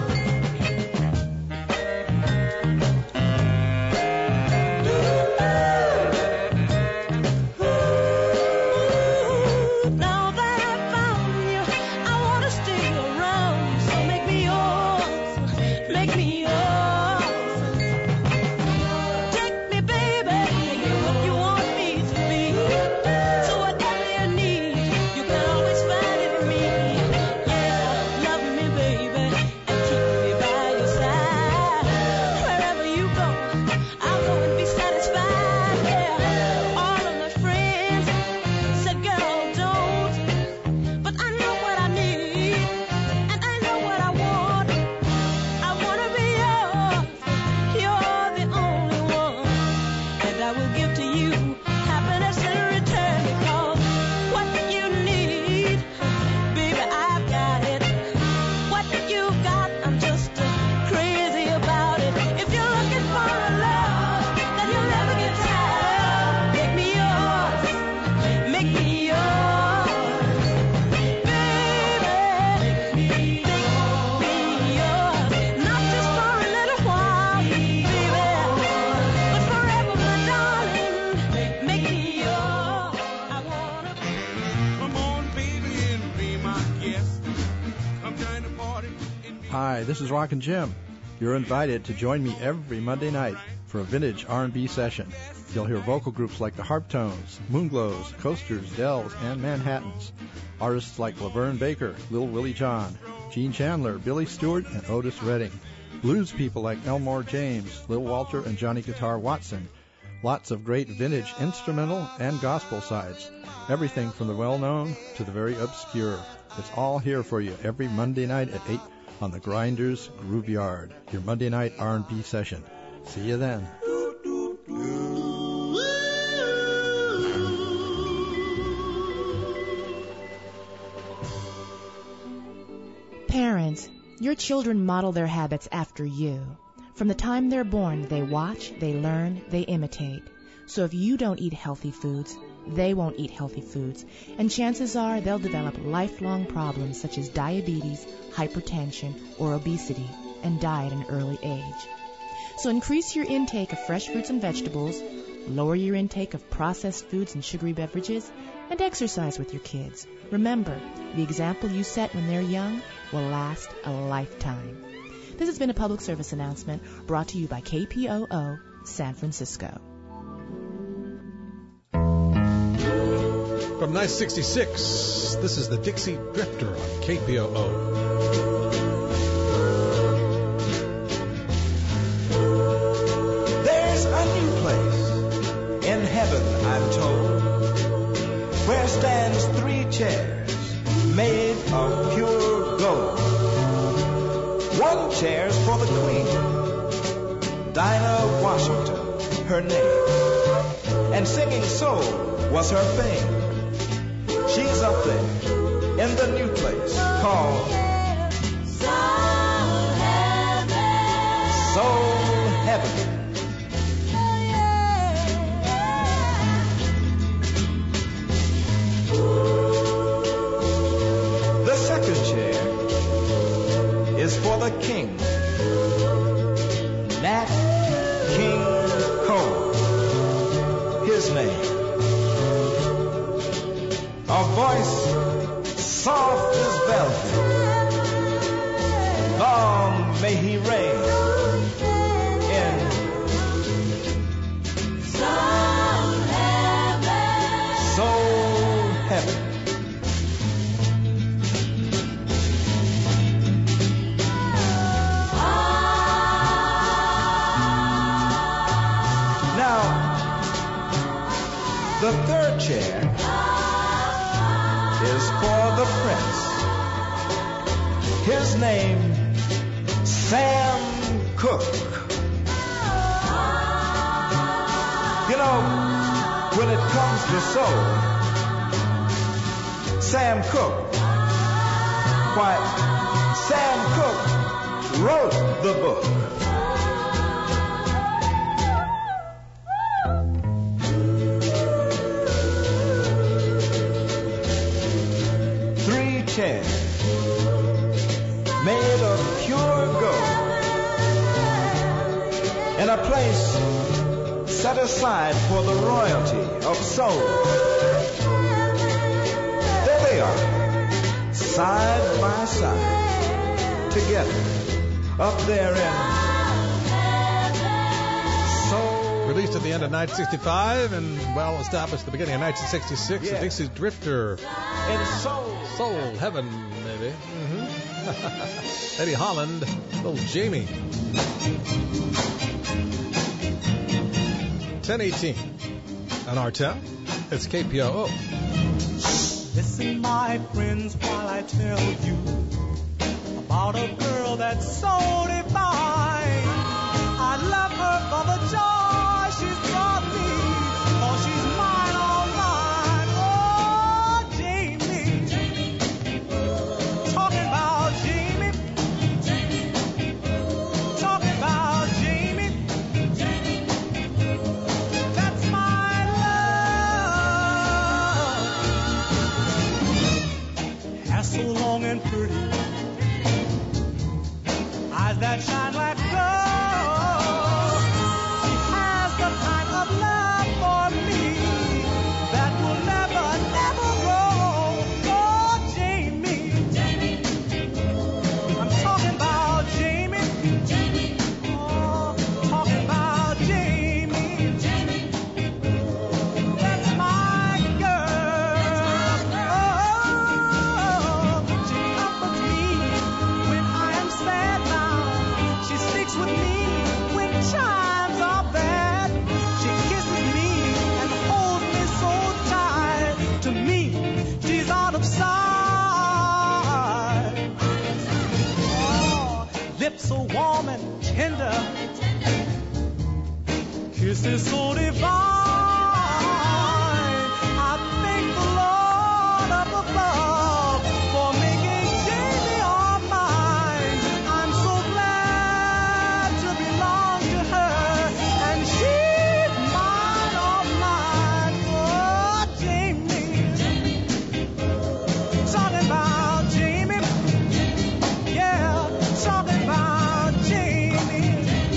Now that I found you, I want to stay around. So make me yours, make me yours. Take me, baby, make me what you want me to be. So whatever you need, you can always find it in me. Yeah, love me, baby, and keep me by your side. Wherever you go, I'll go and be satisfied. Yeah, all of my friends said, girl, don't. But I know what I need, and I know what I want. I want to be yours. You're the only one. And I will give to you happiness in return. Because what you need, baby, I've got it. What you got, I'm just crazy about it. If you're looking for a love that you'll never get tired of, make me yours, make me yours. Baby, make me yours. Not just for a little while, baby, but forever, my darling. Make me yours. I wanna Come on, baby, and be my guest. Come join the party. Hi, this is Rockin' Jim. You're invited to join me every Monday night for a vintage R&B session. You'll hear vocal groups like the Harptones, Moonglows, Coasters, Dells, and Manhattans. Artists like Laverne Baker, Lil Willie John, Gene Chandler, Billy Stewart, and Otis Redding. Blues people like Elmore James, Lil Walter, and Johnny Guitar Watson. Lots of great vintage instrumental and gospel sides. Everything from the well-known to the very obscure. It's all here for you every Monday night at 8 on the Grinders Groove Yard, your Monday night R&B session. See you then. Parents, your children model their habits after you. From the time they're born, they watch, they learn, they imitate. So if you don't eat healthy foods, they won't eat healthy foods, and chances are they'll develop lifelong problems such as diabetes, hypertension, or obesity, and die at an early age. So increase your intake of fresh fruits and vegetables, lower your intake of processed foods and sugary beverages, and exercise with your kids. Remember, the example you set when they're young will last a lifetime. This has been a public service announcement brought to you by KPOO San Francisco. From 966, this is the Dixie Drifter on KPOO. There's a new place in heaven, I'm told, where stands 3 chairs made of pure gold. 1 chair's for the Queen, Dinah Washington, her name, and singing soul was her fame. She's up there in the new place called Soul Heaven. The second chair is for the king, Nat King Cole, his name. A voice soft as velvet, long may he reign in Soul Heaven. Now, the third chair is for the prince. His name, Sam Cooke. You know, when it comes to soul, Sam Cooke, why, Sam Cooke wrote the book. Chairs made of pure gold in a place set aside for the royalty of soul. There they are, side by side, together, up there in soul. Released at the end of 1965 and well established at the beginning of 1966, the Dixie Drifter. In Soul Heaven, maybe. Eddie Holland, little Jamie. 10:18 on our town. It's KPOO. Listen, my friends, while I tell you about a girl that's so divine. I love her for the joy she's brought me, for she's mine, all mine. Oh, Jamie. Talking about Jamie. Talking about Jamie. That's my love. Hair so long and pretty, eyes that shine like gold. She has the kind of love for me that will never, never grow. Oh, Jamie. I'm talking about Jamie. Oh, talking about Jamie. That's my girl. Oh, she comforts me so warm and tender, kisses so divine. I thank the Lord up above for making Jamie all mine. I'm so glad to belong to her, and she's mine, all mine. Oh, Jamie, talking about Jamie, yeah, talking about Jamie.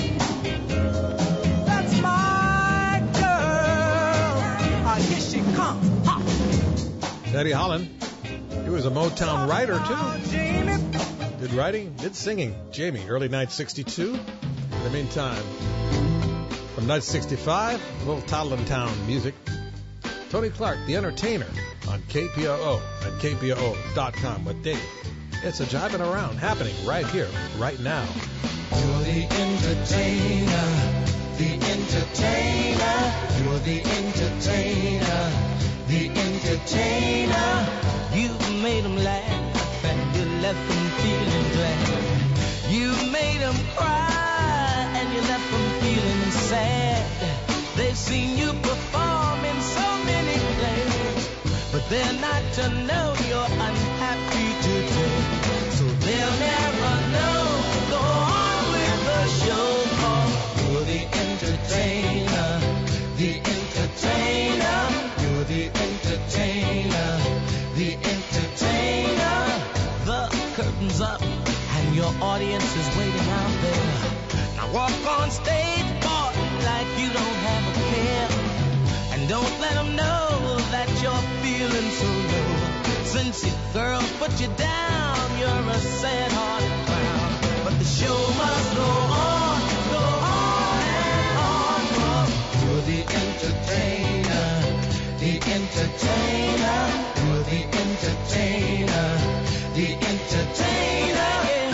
That's my girl. Here she comes. Ha! Eddie Holland. He was a Motown writer, too. Did writing, did singing. Jamie, early night 62. In the meantime, from night 65, a little Toddlin' Town music. Tony Clark, the entertainer, on KPOO and KPOO.com with Dave. It's a jiving around happening right here, right now. You're the entertainer, the entertainer. You're the entertainer, the entertainer. You made them laugh and you left them feeling glad. You made them cry and you left them feeling sad. They've seen you perform in so many plays, but they're not to know you're unhappy today. So they'll never know. Go on with the show, 'cause you're the entertainer, the entertainer. You're the entertainer, the entertainer. The curtain's up and your audience is waiting out there. Now walk on stage, boy, like you don't have a care. And don't let them know that you're feeling so low. Since your girl put you down, you're a sad-hearted clown. But the show must go on and on. 'Cause you're the entertainer, the entertainer. You're the entertainer, the entertainer.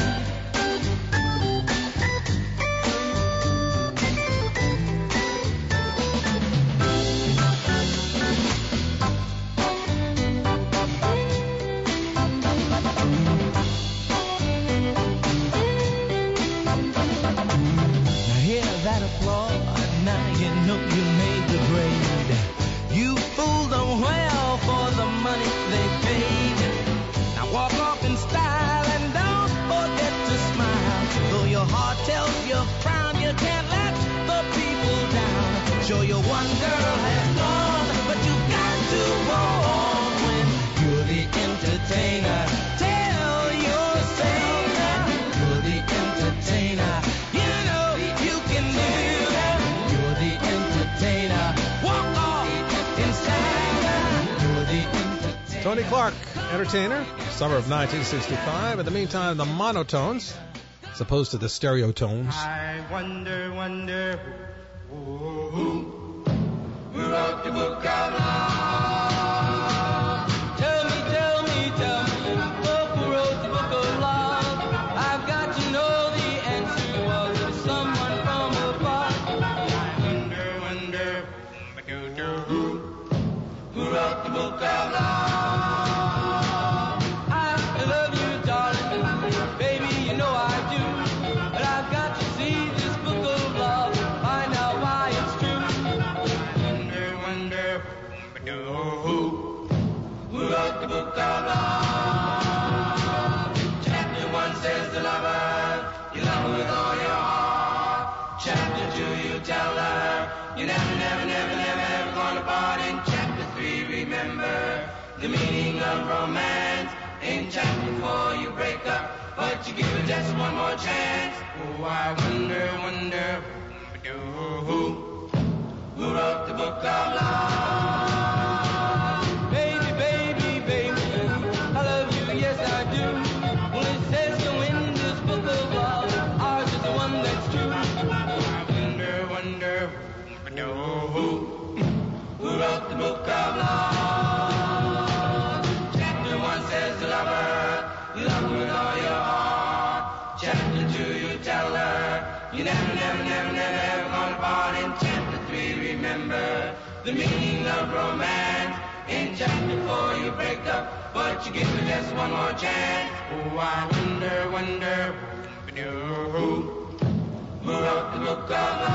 Now hear that applause, now you know you made the grade. You fooled them well for the money they paid. Now walk off in style and don't forget to smile. Though your heart tells you frown, you can't let the people down. Sure, your one girl has gone, but you got to go on when you're the entertainer. Tell yourself that you're the entertainer. You know you can do that. You're the entertainer. Walk off in style. You're the entertainer. Tony Clark, entertainer, summer of 1965. In the meantime, the monotones, as opposed to the stereotones. I wonder, who wrote the book of love? Tell me, who wrote the book of love? I've got to know the answer. Was it someone from afar? I wonder, who wrote the book of love? I love you, darling, baby, you know I do. But I've got to see this book of love, find out why it's true. I wonder, who wrote the book of love? Chapter 1 says the lover, you love her with all your heart. Chapter 2, you tell her, you never, ever gonna part. In chapter 3, remember the meaning of romance. In chapter 4, you break up, but you give it just one more chance. Oh, I wonder, who wrote the book of love? Baby, I love you, yes I do. Well, it says so in this book of love, ours is the one that's true. I wonder, who wrote the book of love? Chapter 1 says the lover, you love her with all your heart. Chapter 2, you tell her, you never, ever gonna part. In chapter 3, remember the meaning of romance. In chapter 4, you break up, but you give it just one more chance. Oh, I wonder, Who wrote the book of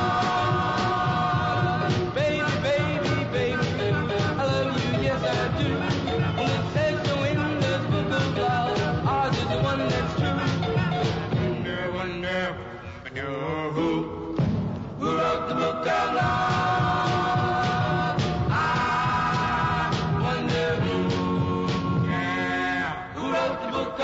love? Baby, baby, baby, baby, I love you, yes I do. And it says so in this book of love, ours is the one that's true. Wonder, who wrote the book of love? I wonder who wrote the book of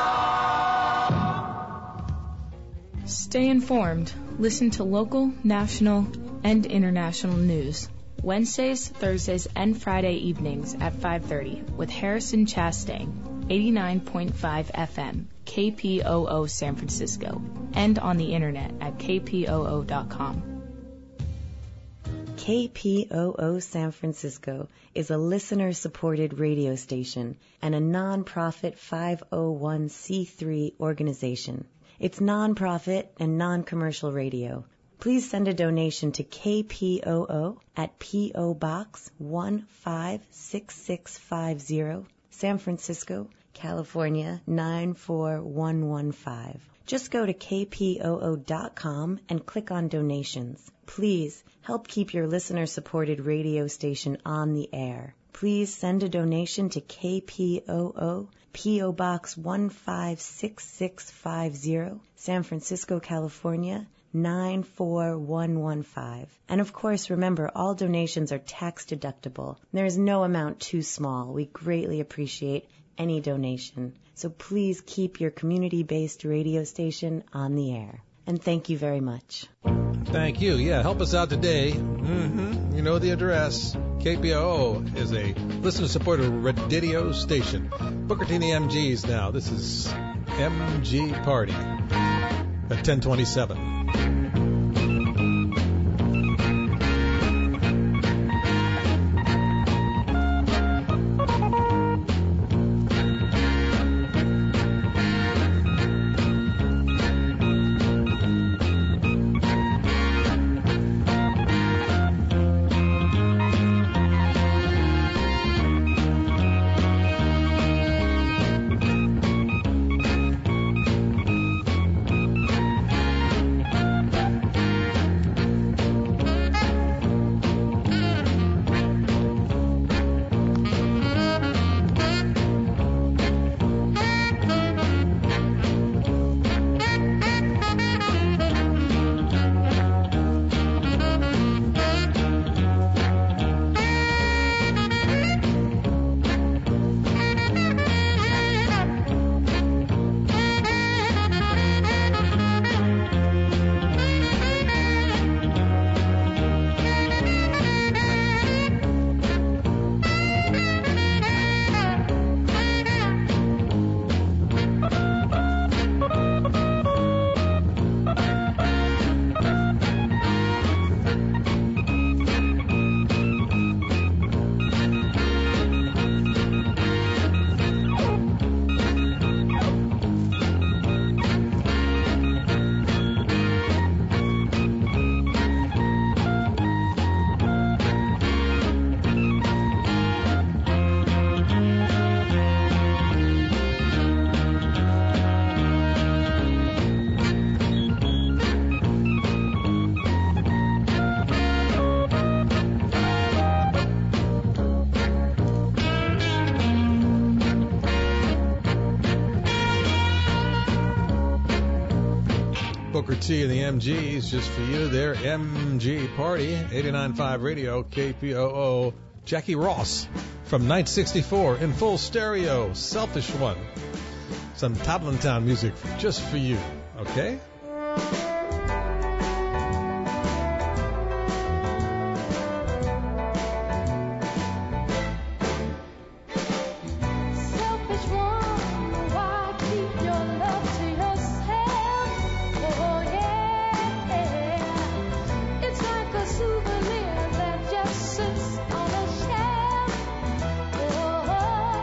love? Stay informed. Listen to local, national, and international news. Wednesdays, Thursdays, and Friday evenings at 5:30 with Harrison Chastain, 89.5 FM, KPOO San Francisco, and on the internet at kpoo.com. KPOO San Francisco is a listener-supported radio station and a non-profit 501c3 organization. It's non-profit and non-commercial radio. Please send a donation to KPOO at P.O. Box 156650, San Francisco, California 94115. Just go to kpoo.com and click on donations. Please help keep your listener-supported radio station on the air. Please send a donation to KPOO, P.O. Box 156650, San Francisco, California 94115. And of course, remember, all donations are tax deductible. There is no amount too small. We greatly appreciate any donation. So please keep your community-based radio station on the air. And thank you very much. Thank you. Yeah, help us out today. You know the address. KPOO is a listener-supported radio station. Booker T and the MGs now. This is MG Party at 1027. Booker T and the MGs, just for you there. MG Party, 89.5 Radio, KPOO. Jackie Ross from Night 64 in full stereo, Selfish One. Some Tablintown music just for you, okay?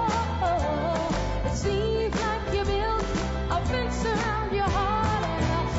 Seems like you built a fence around your heart and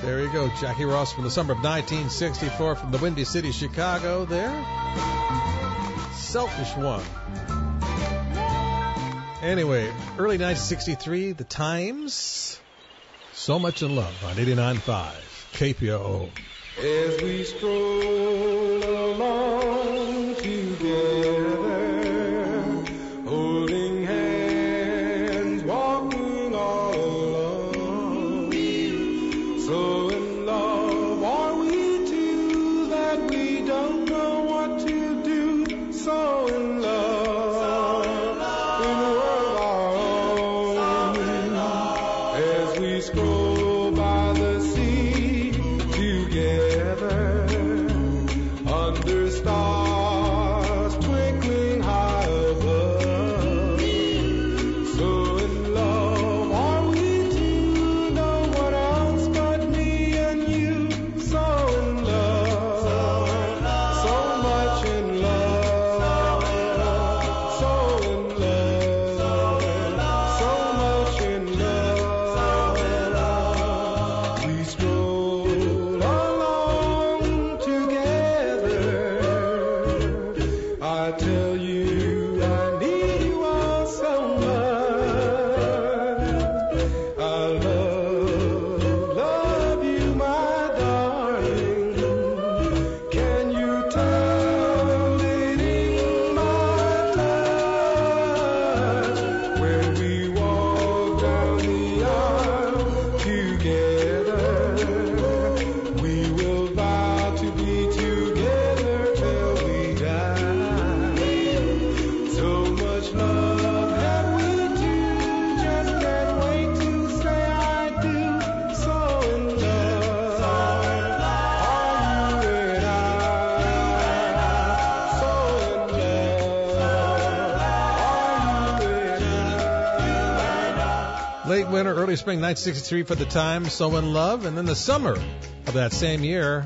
There you go, Jackie Ross from the summer of 1964 from the Windy City, Chicago there. Selfish One. Anyway, early 1963, The Times, So Much in Love on 89.5 KPOO. As we stroll along together, holding hands, walking all alone. So in love are we two that we don't know what to do. So in love, in a world our own. As we stroll by the sea together, under stars twinkling high above. So in love are we two, no one else but me and you. So in love, so much in love, so in love, so much in love. We stroll along together. I tell you I need you all so much. I love you, my darling. Can you tell it in my touch? When we walk down the aisle together, we will vow to be together till we die. So much love have we two, just can't wait to say I do. So in love are you and I. So in love are you and Late winter, early spring 1963 for The Times, So in Love. And then the summer of that same year,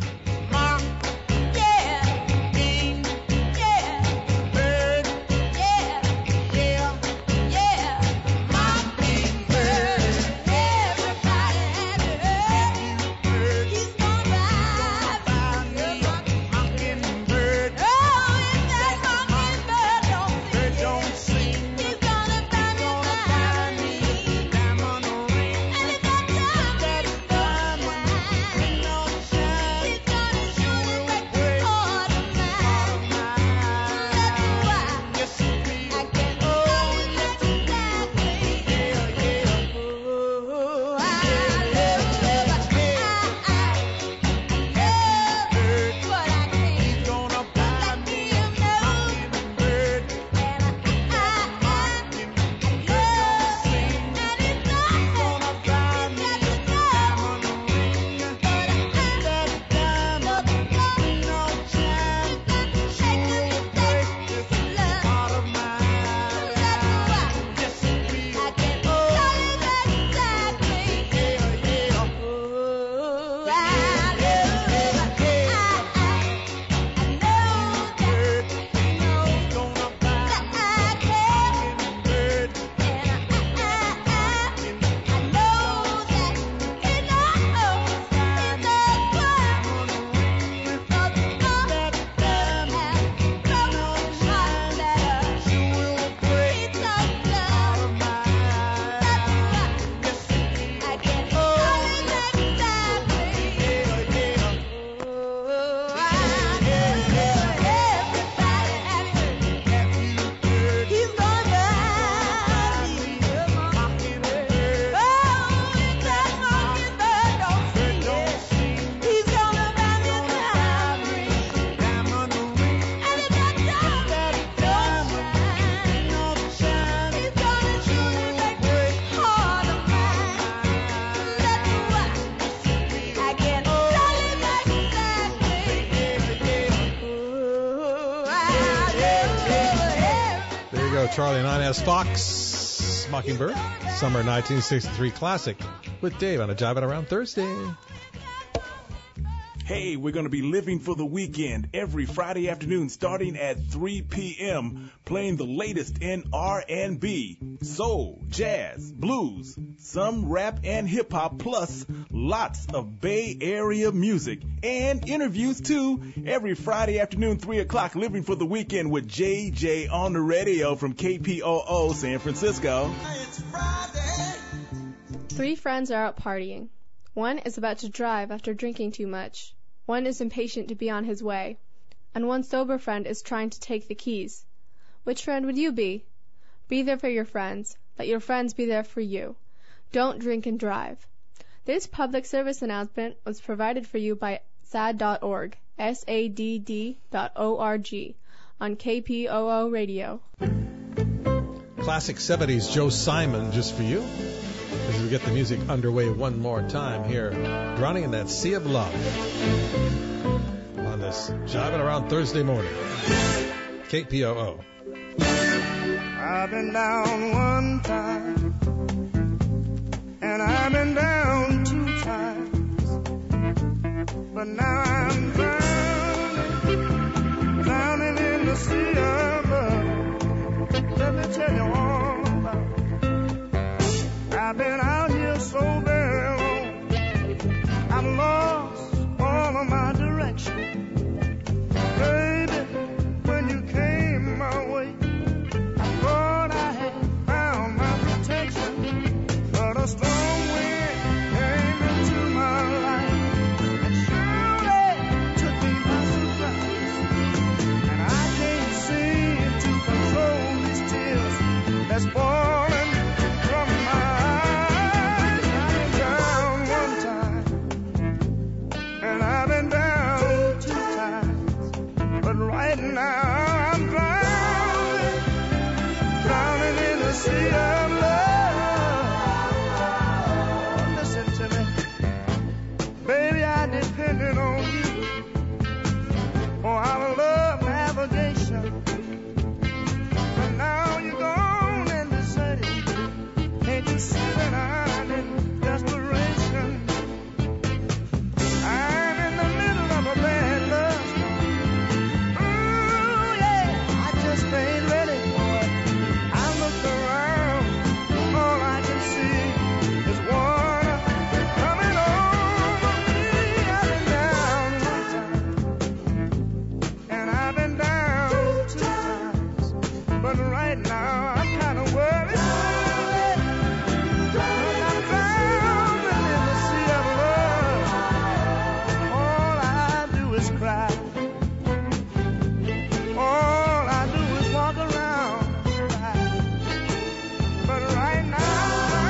Charlie and Inez Fox, Mockingbird, summer 1963 classic with Dave on a Jivin' Around Thursday. Hey, we're going to be living for the weekend every Friday afternoon starting at 3 p.m., playing the latest in R&B, soul, jazz, blues, some rap and hip-hop, plus lots of Bay Area music and interviews, too, every Friday afternoon, 3 o'clock, living for the weekend with JJ on the radio from KPOO San Francisco. Three friends are out partying. One is about to drive after drinking too much. One is impatient to be on his way. And one sober friend is trying to take the keys. Which friend would you be? Be there for your friends. Let your friends be there for you. Don't drink and drive. This public service announcement was provided for you by SADD.org, SADD.org, on KPOO Radio. Classic 70s Joe Simon just for you. As we get the music underway one more time here, drowning in that sea of love on this Jiving Around Thursday morning. KPOO. I've been down one time, and I've been down two times, but now I'm drowning in the sea of love. Let me tell you all about it. I've been out here so very long, I've lost all of my direction. Baby, when you came my way, I thought I had found my protection, but a strong wind came into my life and surely took me by surprise. And I can't seem to control these tears that's falling from my eyes. I've been down one time, and I've been down two times, but right now I'm drowning in the sea of love. Listen to me, baby, I depended on you for our love navigation, but now you're gone and deserted. Can't you see that I'm in desperation? I'm in the middle of a bad love storm. Ooh, yeah, I just ain't ready for it. I look around, all I can see is water coming over me. I've been down one time, and I've been down two times, but right now I'm kind of worried. I'm drowning in the sea of love. All I do is cry. All I do is walk around and cry. But right now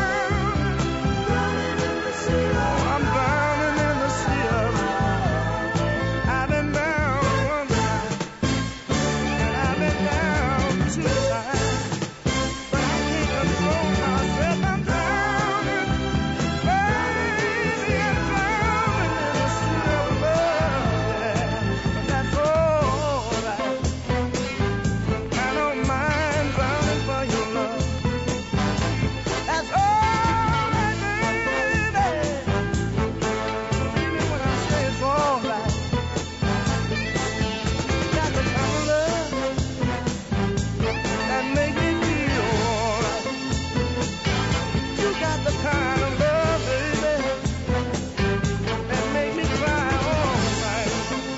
I'm drowning in the sea of love. I've been down one time, and I've been down two times, but I can't control myself. I'm drowning, baby, I'm drowning in the sea of love. Yeah, but that's all right. I don't mind drowning for your love. That's all right, baby. Believe me when I say it's all right. You got the kind of love that make me feel all right. You got the kind of love, baby, that make me cry all right.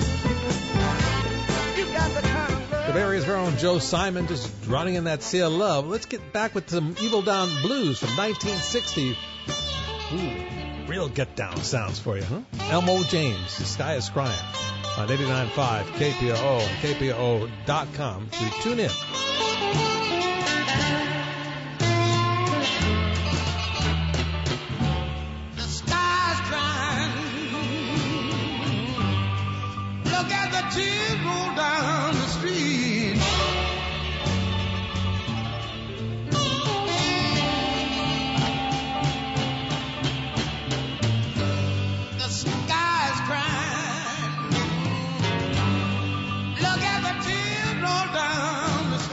You got the kind of love. The Bay Area's very own Joe Simon just drowning in that sea of love. Let's get back with some Evil Down Blues from 1960. Ooh, real get down sounds for you, huh? Elmo James, The Sky is Crying on 89.5 KPOO and KPOO.com. So tune in. The sky's crying. Look at the tears roll down the street. The sky's crying. Look at the tears roll down the street.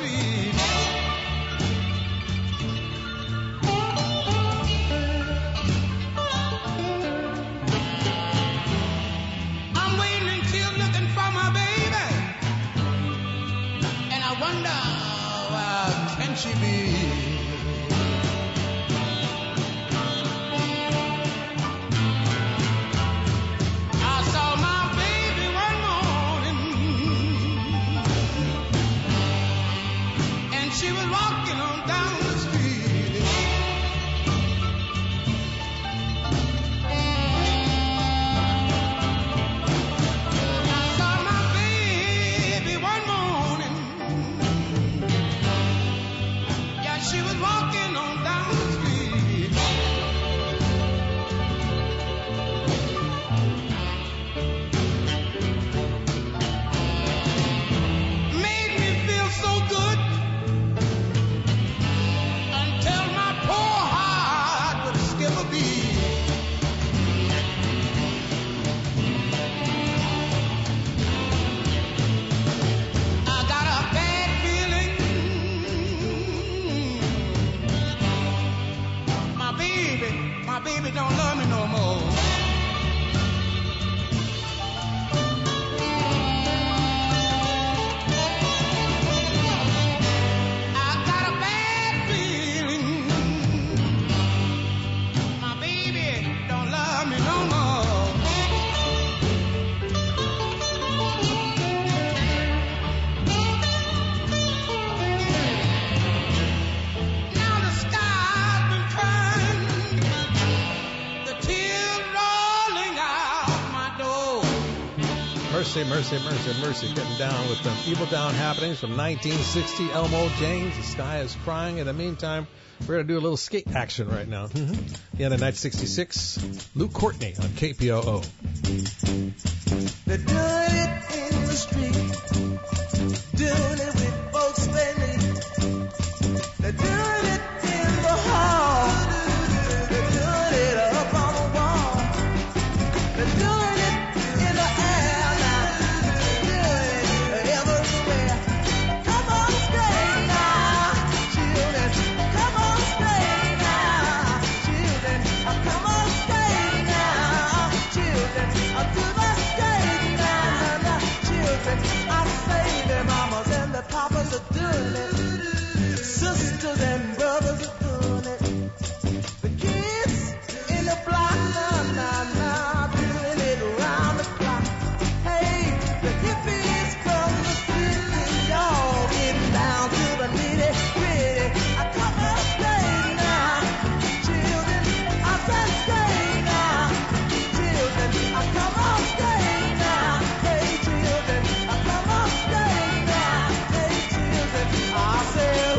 Mercy, Mercy, Mercy, Mercy. Getting down with the Evil Down Happenings from 1960. Elmo James, The Sky is Crying. In the meantime, we're going to do a little skate action right now. The end of 1966, Luke Courtney on KPOO. They're doing it in the street, doing it with folks they meet. They're doing it in the hall, they're doing it up on the wall. They're doing it in the air now, they're doing it everywhere. Come on, skate now, children. Come on, skate now, children. Come on, skate now, children. To the skate now, children. I say their mamas and their papas are doing it. Sisters and brothers are doing it. The kids in the block now, doing it around the clock. Hey, the hippies from the city, y'all getting down to the nitty gritty. Come on, skate now, children. I said skate now, children. Come on, skate now, hey children. Come on, skate now, hey children. I said,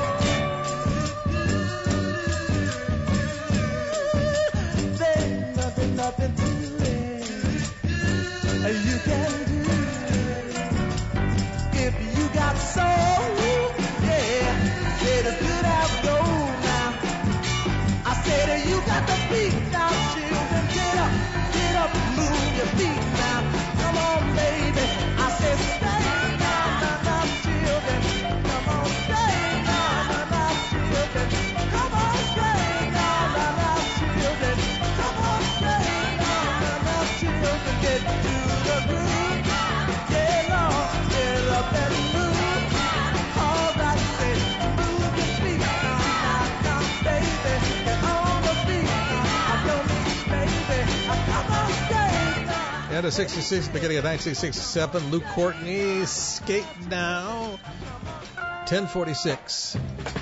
there's nothing to it. You can do if you got soul. Yeah, said it's good as gold now. I said you got the beat now, children. Get up, move your feet now. Come on, baby. I said stay now, children. Come on, stay now, children. Come on, stay now, children. Come on, stay now, children. Get to the groove. Get on, get up and move. All that say, move your feet now, baby. Get on the beat now, don't be baby. Come on, skate now. End of 66, beginning of 1967, Luke Courtney, Skate Now, 10:46.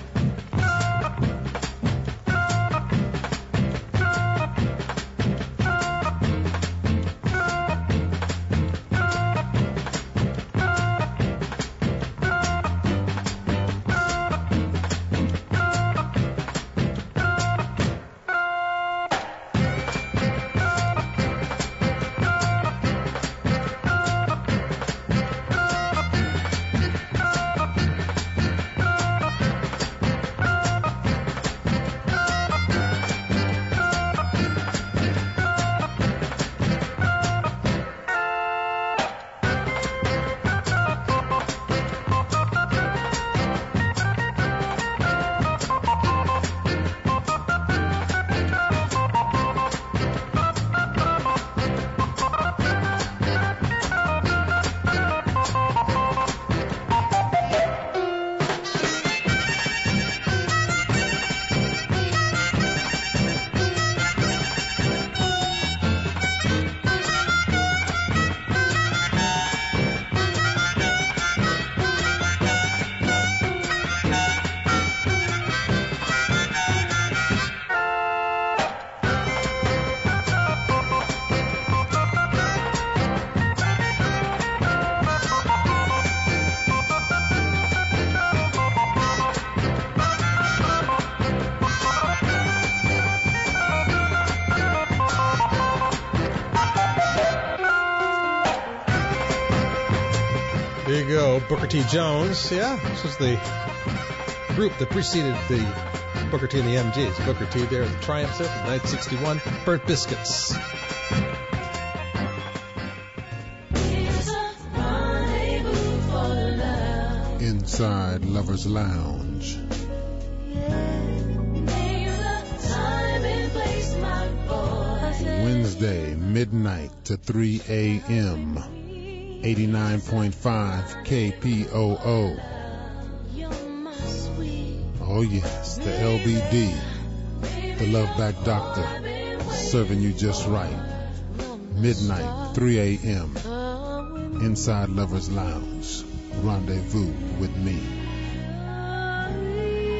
There you go, Booker T. Jones. Yeah, this was the group that preceded the Booker T and the MGs. Booker T there, the Triumphs there from 1961, Burnt Biscuits. Inside Lover's Lounge. Wednesday, midnight to 3 a.m. 89.5 KPOO. Oh yes, the LBD, the Love Back Doctor, serving you just right. Midnight, 3 a.m. Inside Lover's Lounge. Rendezvous with me.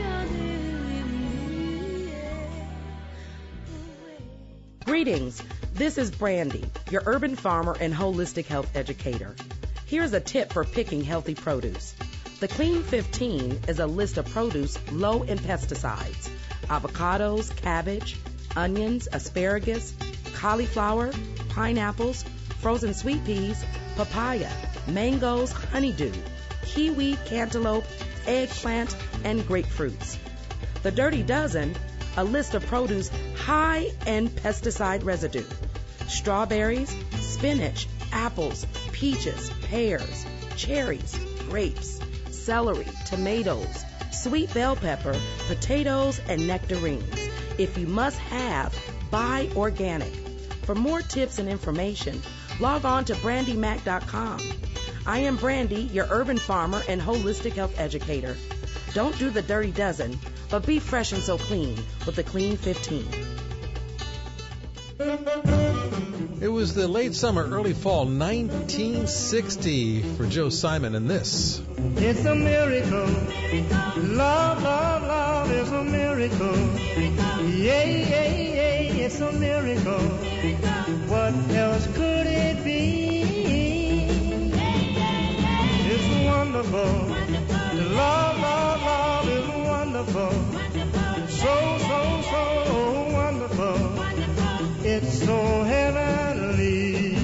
Greetings. This is Brandy, your urban farmer and holistic health educator. Here's a tip for picking healthy produce. The Clean 15 is a list of produce low in pesticides: avocados, cabbage, onions, asparagus, cauliflower, pineapples, frozen sweet peas, papaya, mangoes, honeydew, kiwi, cantaloupe, eggplant, and grapefruits. The Dirty Dozen, a list of produce high in pesticide residue: strawberries, spinach, apples, peaches, pears, cherries, grapes, celery, tomatoes, sweet bell pepper, potatoes, and nectarines. If you must have, buy organic. For more tips and information, log on to brandymac.com. I am Brandy, your urban farmer and holistic health educator. Don't do the Dirty Dozen, but be fresh and so clean with the Clean 15. It was the late summer, early fall, 1960 for Joe Simon, and this. It's a miracle. Love, love, love is a miracle. Yeah, yeah, yeah, it's a miracle. What else could it be? It's wonderful. Love, love, love is wonderful. So, so, so wonderful. It's so heavenly.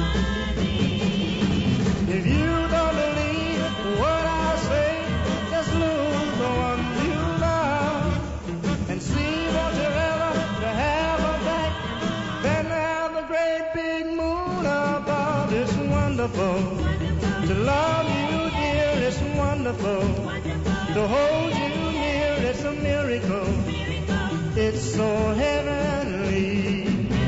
If you don't believe what I say, just lose the one you love and see what you're ever to have her back. Then have the great big moon above. It's wonderful to love you, dear. It's wonderful to hold you near. It's a miracle. It's so heavenly.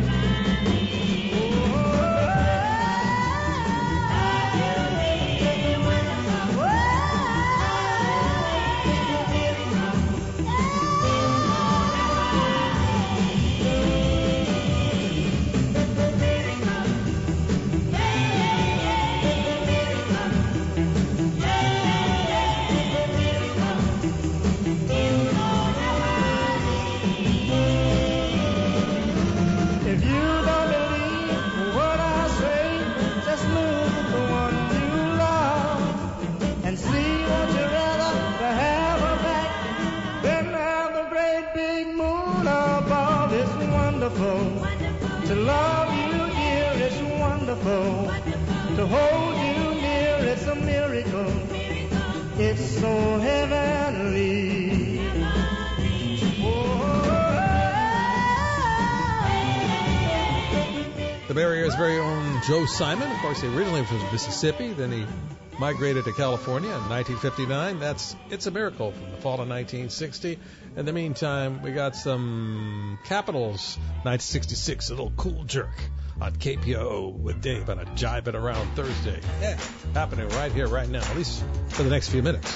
To love you, dear, it's wonderful. To hold you near, it's a miracle. It's so heavenly. The Bay Area's very own Joe Simon. Of course, he originally was from Mississippi, then he migrated to California in 1959. It's a Miracle from the fall of 1960. In the meantime, we got some Capitals 1966, a little Cool Jerk on KPO with Dave on a Jive It Around Thursday. Yeah, happening right here, right now, at least for the next few minutes.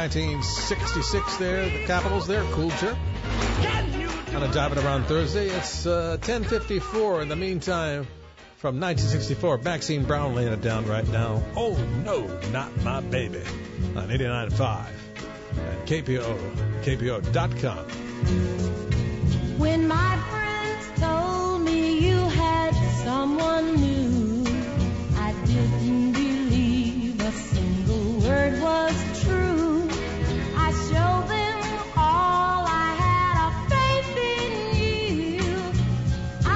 1966 there, the Capitals there, Cool Jerk. On a Jiving Around Thursday, it's 10:54. In the meantime, from 1964, Maxine Brown laying it down right now. Oh, no, not my baby. On 89.5 at KPO.com. When my friends told me you had someone new, I didn't believe a single word was true. I showed them all I had of faith in you. I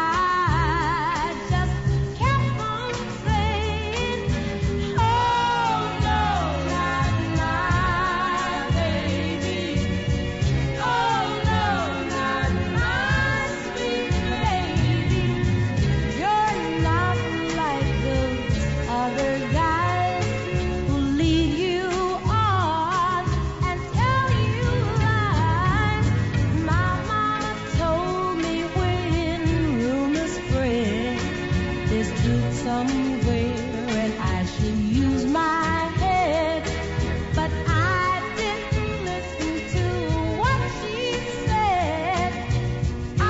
just kept on saying, oh no, not my baby. Oh no, not my sweet baby. You're not like those other guys who lead you on and tell you lies. My mama told me when rumors spread there's truth somewhere and I should use my head. But I didn't listen to what she said. I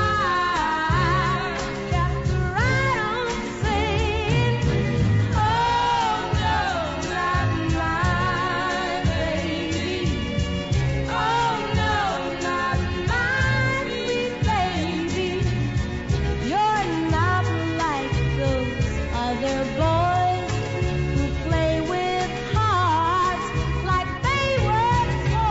kept right on saying, oh no, not my baby. Oh no, not my sweet baby. You're not like those other boys who play with hearts like they were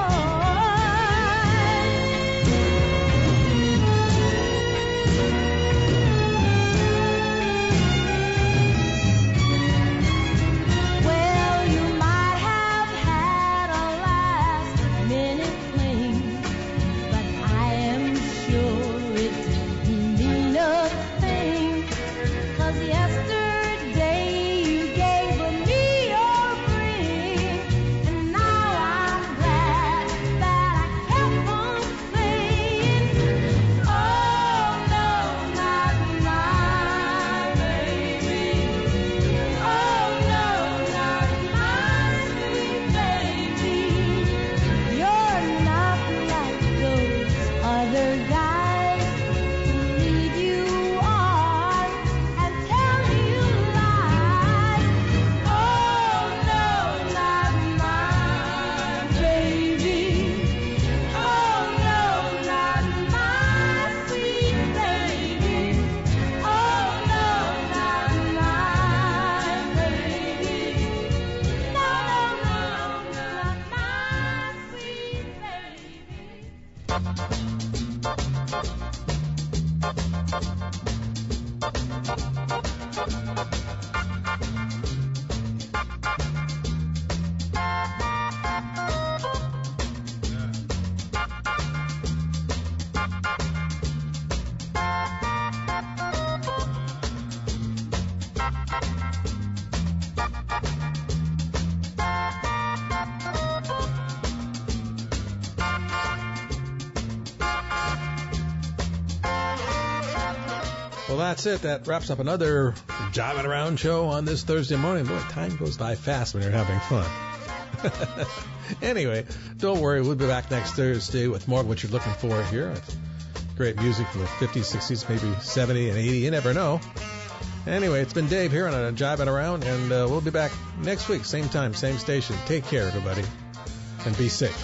Well, you might have had a last-minute fling, but I am sure it didn't mean a thing. 'Cause yesterday you gave me your ring, and now I'm glad that I kept on saying, oh no, not my baby. Oh no, not my sweet baby. You're not like those other guys who lead you on and tell you lies. Oh no, not my baby. Oh no, not my sweet baby. Oh no, not my baby. No, no, not my sweet baby. Well, that's it. That wraps up another Jiving Around show on this Thursday morning. Boy, time goes by fast when you're having fun. Anyway, don't worry. We'll be back next Thursday with more of what you're looking for here. Great music from the 50s, 60s, maybe 70 and 80. You never know. Anyway, it's been Dave here on Jiving Around, and we'll be back next week, same time, same station. Take care, everybody, and be safe.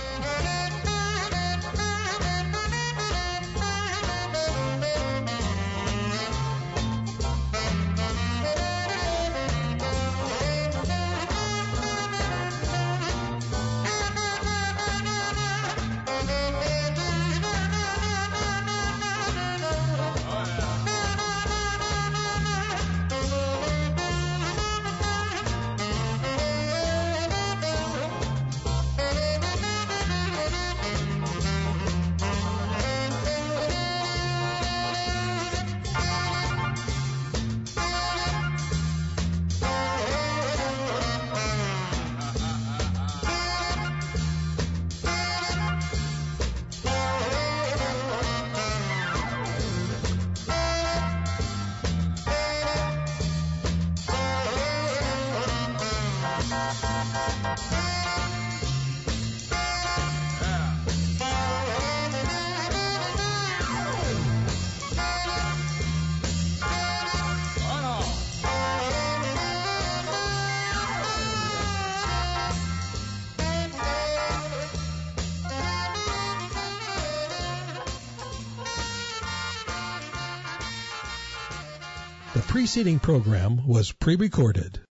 The preceding program was pre-recorded.